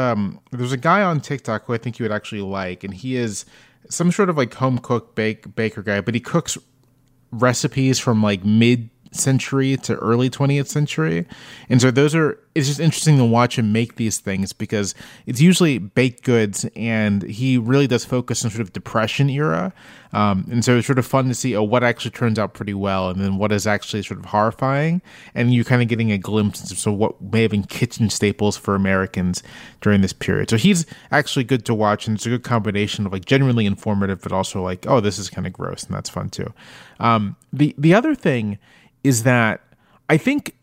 Speaker 6: a guy on TikTok who I think you would actually like, and he is some sort of like home cook baker guy, but he cooks recipes from like mid-century to early 20th century. And so it's just interesting to watch him make these things, because it's usually baked goods, and he really does focus on sort of Depression era. And so it's sort of fun to see, what actually turns out pretty well, and then what is actually sort of horrifying. And you're kind of getting a glimpse into what may have been kitchen staples for Americans during this period. So he's actually good to watch, and it's a good combination of like genuinely informative, but also like, oh, this is kind of gross, and that's fun too. The other thing is that I think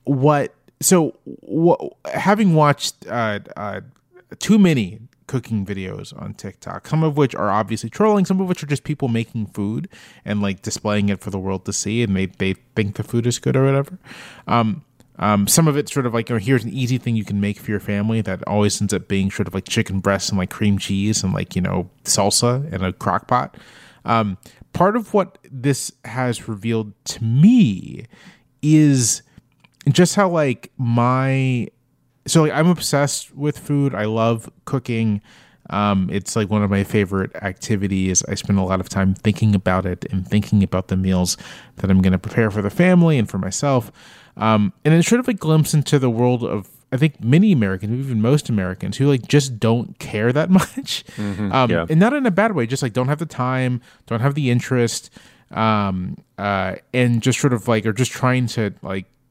Speaker 6: having watched too many cooking videos on TikTok, some of which are obviously trolling, some of which are just people making food and like displaying it for the world to see, and they think the food is good or whatever. Some of it's sort of like, here's an easy thing you can make for your family that always ends up being sort of like chicken breasts and like cream cheese and like, salsa in a crock pot. Part of what this has revealed to me is just how like I'm obsessed with food. I love cooking. It's like one of my favorite activities. I spend a lot of time thinking about it and thinking about the meals that I'm going to prepare for the family and for myself. And it's sort of a glimpse into the world of, I think, many Americans, even most Americans, who like just don't care that much. And not in a bad way, just like don't have the time, don't have the interest, and just sort of like are just trying to like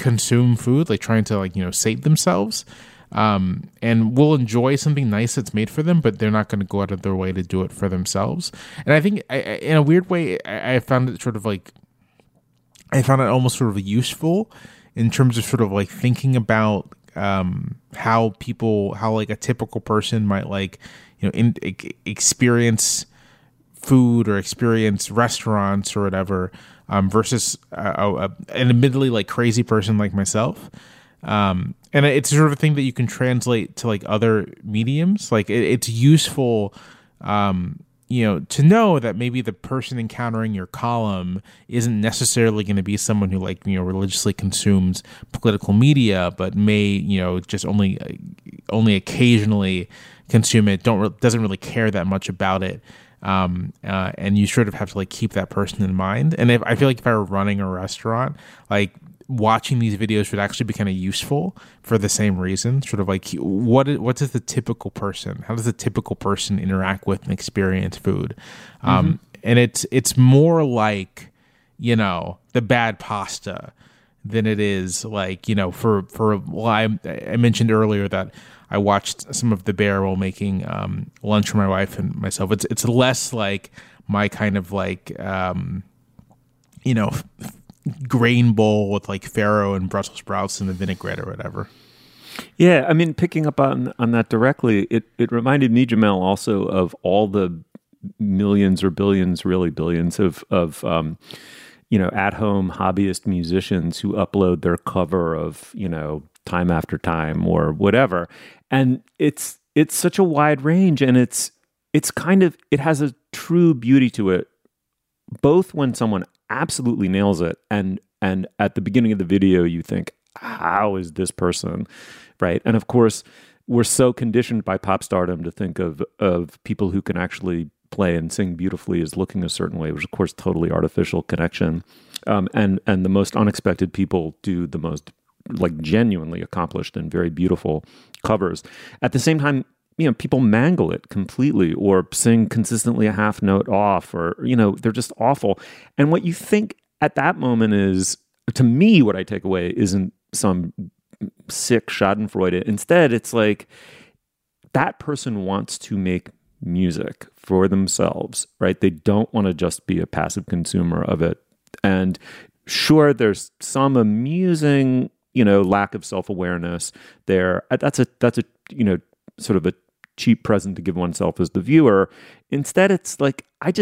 Speaker 6: consume food, like trying to sate themselves, and will enjoy something nice that's made for them, but they're not going to go out of their way to do it for themselves. And I think in a weird way, I found it sort of I found it almost sort of useful in terms of sort of thinking about how a typical person might experience food or experience restaurants or whatever, versus an admittedly crazy person like myself. And it's sort of a thing that you can translate to other mediums. It's useful, to know that maybe the person encountering your column isn't necessarily going to be someone who religiously consumes political media, but may just only occasionally consume it. Doesn't really care that much about it. And you sort of have to keep that person in mind. And I feel like if I were running a restaurant, watching these videos would actually be kind of useful for the same reason. Sort of what is the typical person? How does the typical person interact with and experience food? And it's more the bad pasta than it is I mentioned earlier that I watched some of The Bear while making lunch for my wife and myself. It's less my kind of grain bowl with farro and Brussels sprouts and the vinaigrette or whatever.
Speaker 5: Yeah, I mean, picking up on that directly, it reminded me, Jamel, also of all the millions or billions, really billions of at-home hobbyist musicians who upload their cover of Time After Time or whatever, and it's such a wide range, and it's kind of, it has a true beauty to it, both when someone absolutely nails it, and at the beginning of the video you think, how is this person, right? And of course we're so conditioned by pop stardom to think of people who can actually play and sing beautifully as looking a certain way, which of course totally artificial connection, and the most unexpected people do the most genuinely accomplished and very beautiful covers. At the same time, people mangle it completely or sing consistently a half note off, or, they're just awful. And what you think at that moment is, to me, what I take away isn't some sick schadenfreude. Instead, it's that person wants to make music for themselves, right? They don't want to just be a passive consumer of it. And sure, there's some amusing, lack of self-awareness there. That's a sort of a cheap present to give oneself as the viewer. Instead, it's the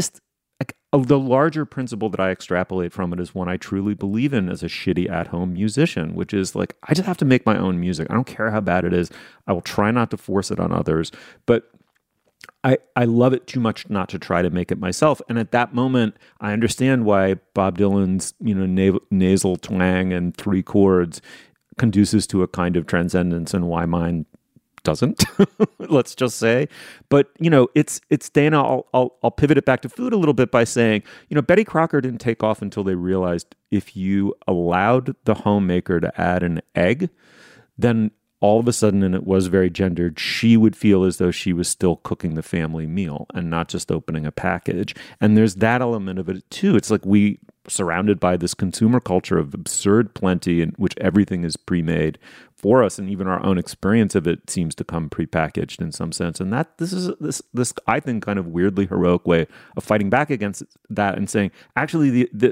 Speaker 5: larger principle that I extrapolate from it is one I truly believe in as a shitty at-home musician, which is I just have to make my own music. I don't care how bad it is. I will try not to force it on others, but I love it too much not to try to make it myself. And at that moment, I understand why Bob Dylan's nasal twang and three chords conduces to a kind of transcendence, and why mine doesn't. Let's just say. But it's Dana. I'll pivot it back to food a little bit by saying, Betty Crocker didn't take off until they realized if you allowed the homemaker to add an egg, then all of a sudden, and it was very gendered, she would feel as though she was still cooking the family meal and not just opening a package. And there's that element of it too. It's we surrounded by this consumer culture of absurd plenty in which everything is pre-made for us, and even our own experience of it seems to come pre-packaged in some sense. And that this is this I think kind of weirdly heroic way of fighting back against that and saying, actually,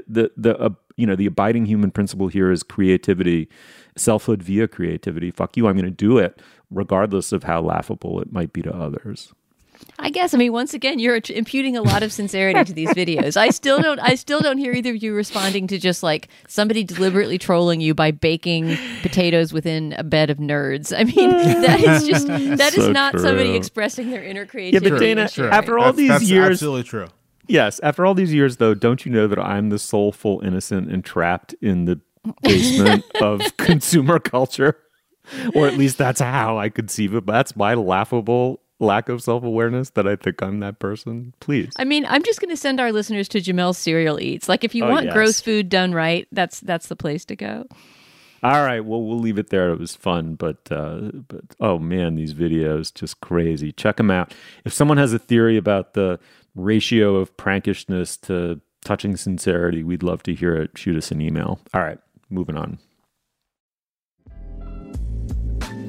Speaker 5: the abiding human principle here is creativity, selfhood via creativity. Fuck you, I'm going to do it regardless of how laughable it might be to others.
Speaker 7: I guess, once again, you're imputing a lot of sincerity to these videos. I still don't hear either of you responding to just somebody deliberately trolling you by baking potatoes within a bed of nerds. That is not true. Somebody expressing their inner creativity.
Speaker 5: Yeah, but Dana, after all these years,
Speaker 6: absolutely true.
Speaker 5: Yes, after all these years, though, don't you know that I'm the soulful innocent and trapped in the basement of consumer culture? Or at least that's how I conceive it. That's my laughable lack of self-awareness, that I think I'm that person. Please.
Speaker 7: I'm just going to send our listeners to Jamel's Cereal Eats. If you want gross food done right, that's the place to go.
Speaker 5: All right, well, we'll leave it there. It was fun, but oh man, these videos, just crazy. Check them out. If someone has a theory about the ratio of prankishness to touching sincerity, we'd love to hear it. Shoot us an email. All right, moving on.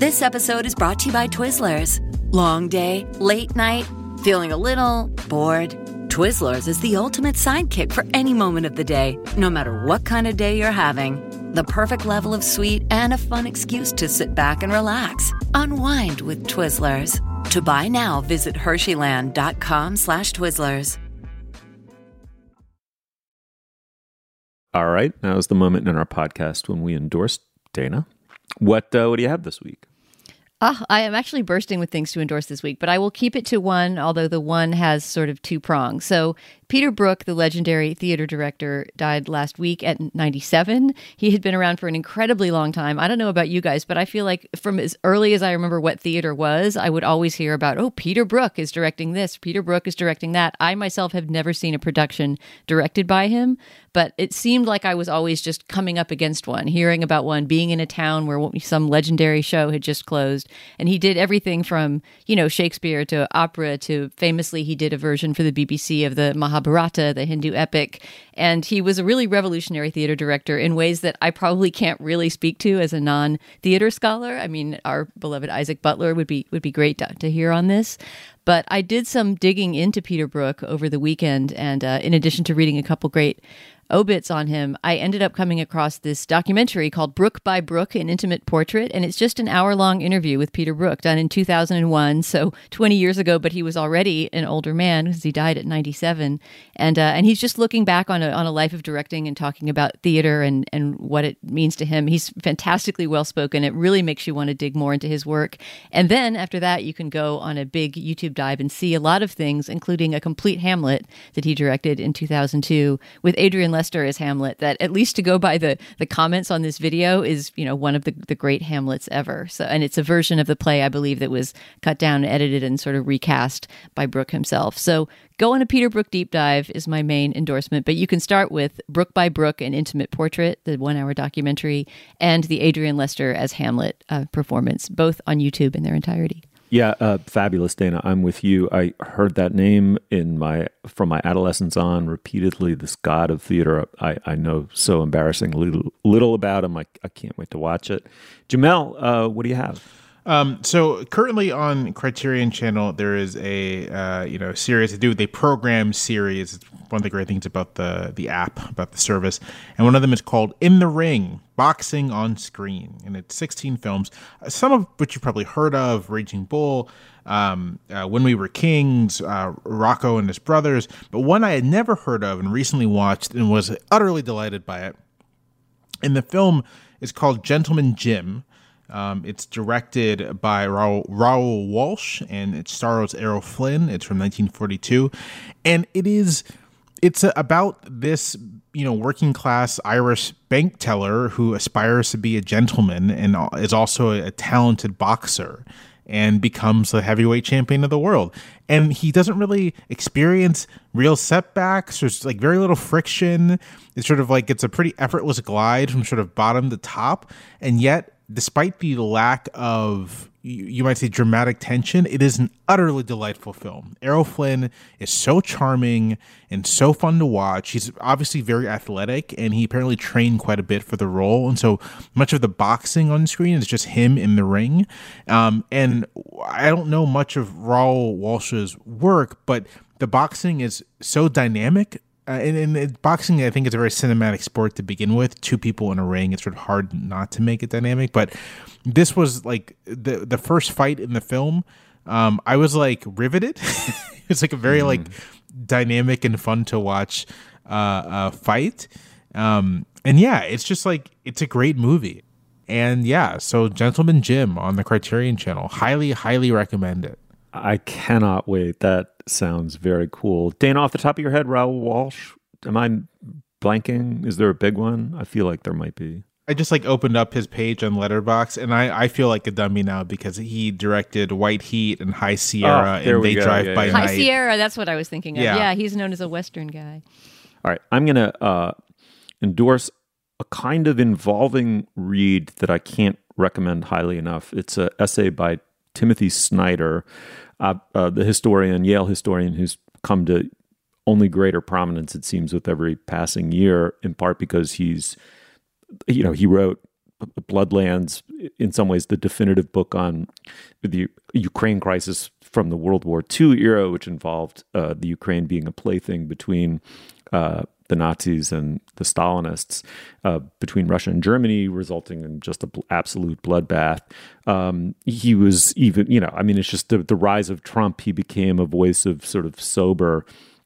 Speaker 1: This episode is brought to you by Twizzlers. Long day, late night, feeling a little bored? Twizzlers is the ultimate sidekick for any moment of the day, no matter what kind of day you're having. The perfect level of sweet and a fun excuse to sit back and relax. Unwind with Twizzlers. To buy now, visit Hersheyland.com/Twizzlers.
Speaker 5: All right, now is the moment in our podcast when we endorse Dana. What do you have this week?
Speaker 7: I am actually bursting with things to endorse this week, but I will keep it to one, although the one has sort of two prongs. So Peter Brook, the legendary theater director, died last week at 97. He had been around for an incredibly long time. I don't know about you guys, but I feel like from as early as I remember what theater was, I would always hear about, oh, Peter Brook is directing this, Peter Brook is directing that. I myself have never seen a production directed by him, but it seemed like I was always just coming up against one, hearing about one, being in a town where some legendary show had just closed. And he did everything from, Shakespeare to opera to famously he did a version for the BBC of the Mahabharata, the Hindu epic. And he was a really revolutionary theater director in ways that I probably can't really speak to as a non-theater scholar. I mean, our beloved Isaac Butler would be great to hear on this. But I did some digging into Peter Brook over the weekend, and in addition to reading a couple great obits on him, I ended up coming across this documentary called Brook by Brook, an Intimate Portrait, and it's just an hour-long interview with Peter Brook done in 2001, so 20 years ago, but he was already an older man because he died at 97, and he's just looking back on a life of directing and talking about theater and what it means to him. He's fantastically well-spoken. It really makes you want to dig more into his work, and then after that, you can go on a big YouTube dive and see a lot of things, including a complete Hamlet that he directed in 2002 with Adrian Lester as Hamlet, that at least to go by the comments on this video is, one of the great Hamlets ever. So, and it's a version of the play, I believe, that was cut down, edited, and sort of recast by Brook himself. So go on a Peter Brook deep dive is my main endorsement, but you can start with Brook by Brook, an Intimate Portrait, the 1-hour documentary, and the Adrian Lester as Hamlet performance, both on YouTube in their entirety.
Speaker 5: Yeah, fabulous, Dana. I'm with you. I heard that name from my adolescence on repeatedly. This god of theater. I know so embarrassingly little about him. I can't wait to watch it. Jamel, what do you have?
Speaker 6: So currently on Criterion Channel, there is a series to do with a program series. It's one of the great things about the app, about the service, and one of them is called In the Ring: Boxing on Screen, and it's 16 films, some of which you've probably heard of: Raging Bull, When We Were Kings, Rocco and His Brothers, but one I had never heard of and recently watched and was utterly delighted by it. And the film is called Gentleman Jim. It's directed by Raoul Walsh, and it stars Errol Flynn. It's from 1942, and it's about this, working class Irish bank teller who aspires to be a gentleman and is also a talented boxer and becomes the heavyweight champion of the world. And he doesn't really experience real setbacks. There's very little friction. It's sort of it's a pretty effortless glide from sort of bottom to top, and yet, despite the lack of, you might say, dramatic tension, it is an utterly delightful film. Errol Flynn is so charming and so fun to watch. He's obviously very athletic, and he apparently trained quite a bit for the role. And so much of the boxing on screen is just him in the ring. And I don't know much of Raoul Walsh's work, but the boxing is so dynamic. And boxing, I think, is a very cinematic sport to begin with. Two people in a ring, it's sort of hard not to make it dynamic. But this was the first fight in the film. I was riveted. It's a very dynamic and fun to watch fight. And yeah, it's just it's a great movie. And yeah, so Gentleman Jim on the Criterion Channel, highly, highly recommend it.
Speaker 5: I cannot wait. That sounds very cool. Dana, off the top of your head, Raoul Walsh, am I blanking? Is there a big one? I feel like there might be.
Speaker 6: I just opened up his page on Letterboxd, and I feel like a dummy now because he directed White Heat and High Sierra and They Drive by Night.
Speaker 7: High Sierra, that's what I was thinking of. Yeah, he's known as a Western guy.
Speaker 5: All right, I'm going to endorse a kind of involving read that I can't recommend highly enough. It's an essay by Timothy Snyder, the historian, Yale historian, who's come to only greater prominence, it seems, with every passing year, in part because he wrote Bloodlands, in some ways, the definitive book on the Ukraine crisis from the World War II era, which involved the Ukraine being a plaything between the Nazis and the Stalinists, between Russia and Germany, resulting in just an absolute bloodbath. He was even, it's just the rise of Trump. He became a voice of sort of sober,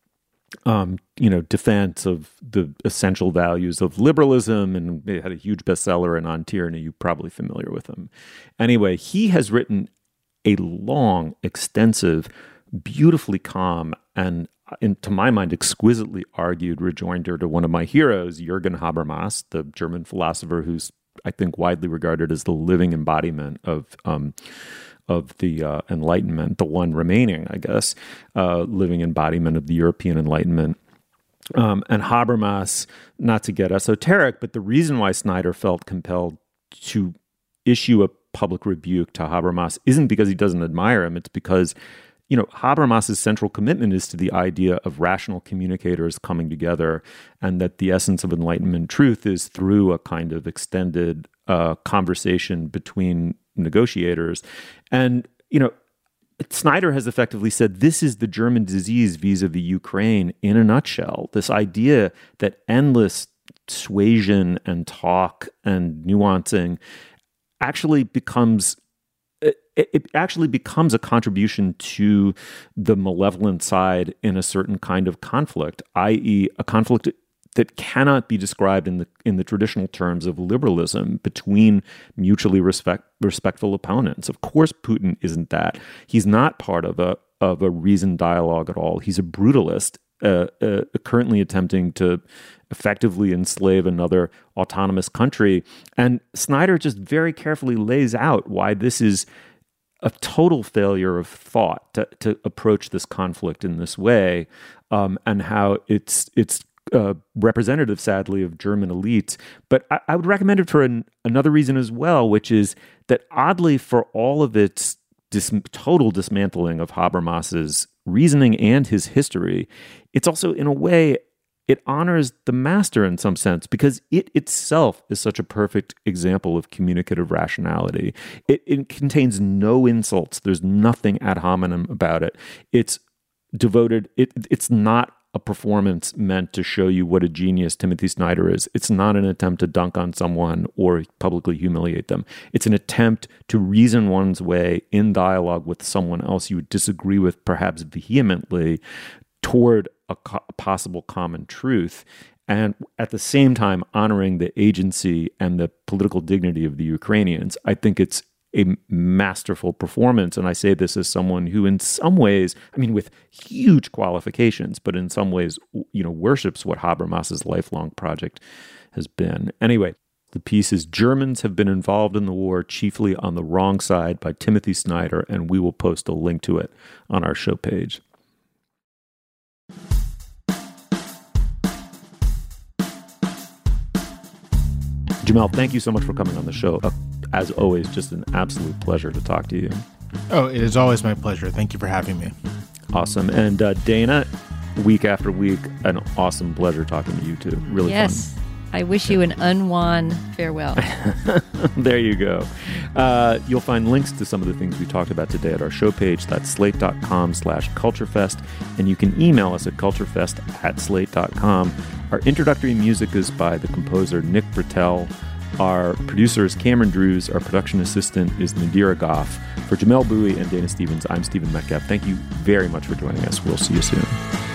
Speaker 5: defense of the essential values of liberalism, and it had a huge bestseller in On Tyranny. You're probably familiar with him. Anyway, he has written a long, extensive, beautifully calm, and to my mind, exquisitely argued rejoinder to one of my heroes, Jürgen Habermas, the German philosopher who's, I think, widely regarded as the living embodiment of the Enlightenment, the one remaining, I guess, living embodiment of the European Enlightenment. And Habermas, not to get esoteric, but the reason why Snyder felt compelled to issue a public rebuke to Habermas isn't because he doesn't admire him. It's because, Habermas's central commitment is to the idea of rational communicators coming together, and that the essence of Enlightenment truth is through a kind of extended conversation between negotiators. And, Snyder has effectively said this is the German disease vis-a-vis Ukraine in a nutshell. This idea that endless suasion and talk and nuancing actually becomes a contribution to the malevolent side in a certain kind of conflict, i.e. a conflict that cannot be described in the traditional terms of liberalism between mutually respectful opponents. Of course, Putin isn't that. He's not part of a reasoned dialogue at all. He's a brutalist, currently attempting to effectively enslave another autonomous country. And Snyder just very carefully lays out why this is a total failure of thought to approach this conflict in this way, and how it's representative, sadly, of German elites. But I would recommend it for another reason as well, which is that oddly, for all of its total dismantling of Habermas's reasoning and his history, it's also, in a way, it honors the master in some sense, because it itself is such a perfect example of communicative rationality. It contains no insults. There's nothing ad hominem about it. It's devoted. It's not a performance meant to show you what a genius Timothy Snyder is. It's not an attempt to dunk on someone or publicly humiliate them. It's an attempt to reason one's way in dialogue with someone else you would disagree with, perhaps vehemently, toward a possible common truth, and at the same time honoring the agency and the political dignity of the Ukrainians. I think it's a masterful performance, and I say this as someone who in some ways, with huge qualifications, but in some ways, worships what Habermas's lifelong project has been. Anyway, the piece is Germans Have Been Involved in the War, Chiefly on the Wrong Side by Timothy Snyder, and we will post a link to it on our show page. Jamelle, thank you so much for coming on the show. As always, just an absolute pleasure to talk to you.
Speaker 6: Oh, it is always my pleasure. Thank you for having me.
Speaker 5: Awesome. And Dana, week after week, an awesome pleasure talking to you too. Really fun.
Speaker 7: Yes. I wish you an unwon farewell.
Speaker 5: There you go. You'll find links to some of the things we talked about today at our show page. That's slate.com/culturefest. And you can email us at culturefest@slate.com. Our introductory music is by the composer Nick Britell. Our producer is Cameron Drews. Our production assistant is Nadira Goff. For Jamelle Bouie and Dana Stevens, I'm Stephen Metcalf. Thank you very much for joining us. We'll see you soon.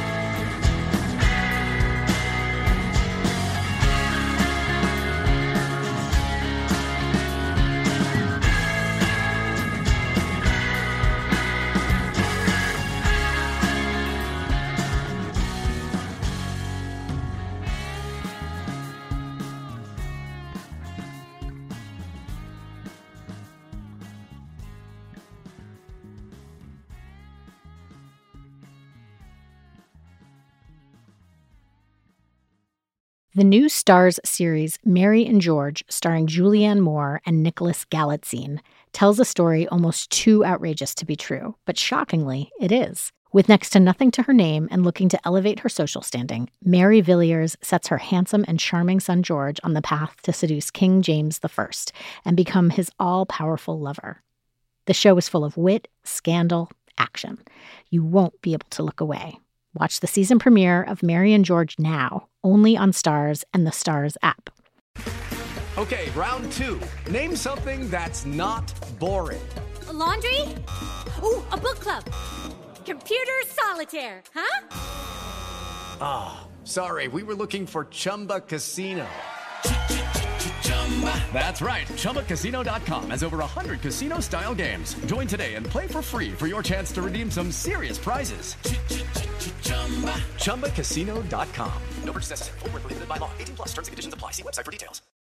Speaker 16: The new Starz series Mary and George, starring Julianne Moore and Nicholas Galitzine, tells a story almost too outrageous to be true, but shockingly, it is. With next to nothing to her name and looking to elevate her social standing, Mary Villiers sets her handsome and charming son George on the path to seduce King James I and become his all-powerful lover. The show is full of wit, scandal, action. You won't be able to look away. Watch the season premiere of Mary and George now, only on Starz and the Starz app.
Speaker 17: Okay, round 2. Name something that's not boring.
Speaker 18: A laundry? Ooh, a book club. Computer solitaire, huh?
Speaker 17: Ah, oh, sorry, we were looking for Chumba Casino. That's right, ChumbaCasino.com has over 100 casino-style games. Join today and play for free for your chance to redeem some serious prizes. ChumbaCasino.com. No purchase necessary. Void where prohibited by law. 18+ terms and conditions apply. See website for details.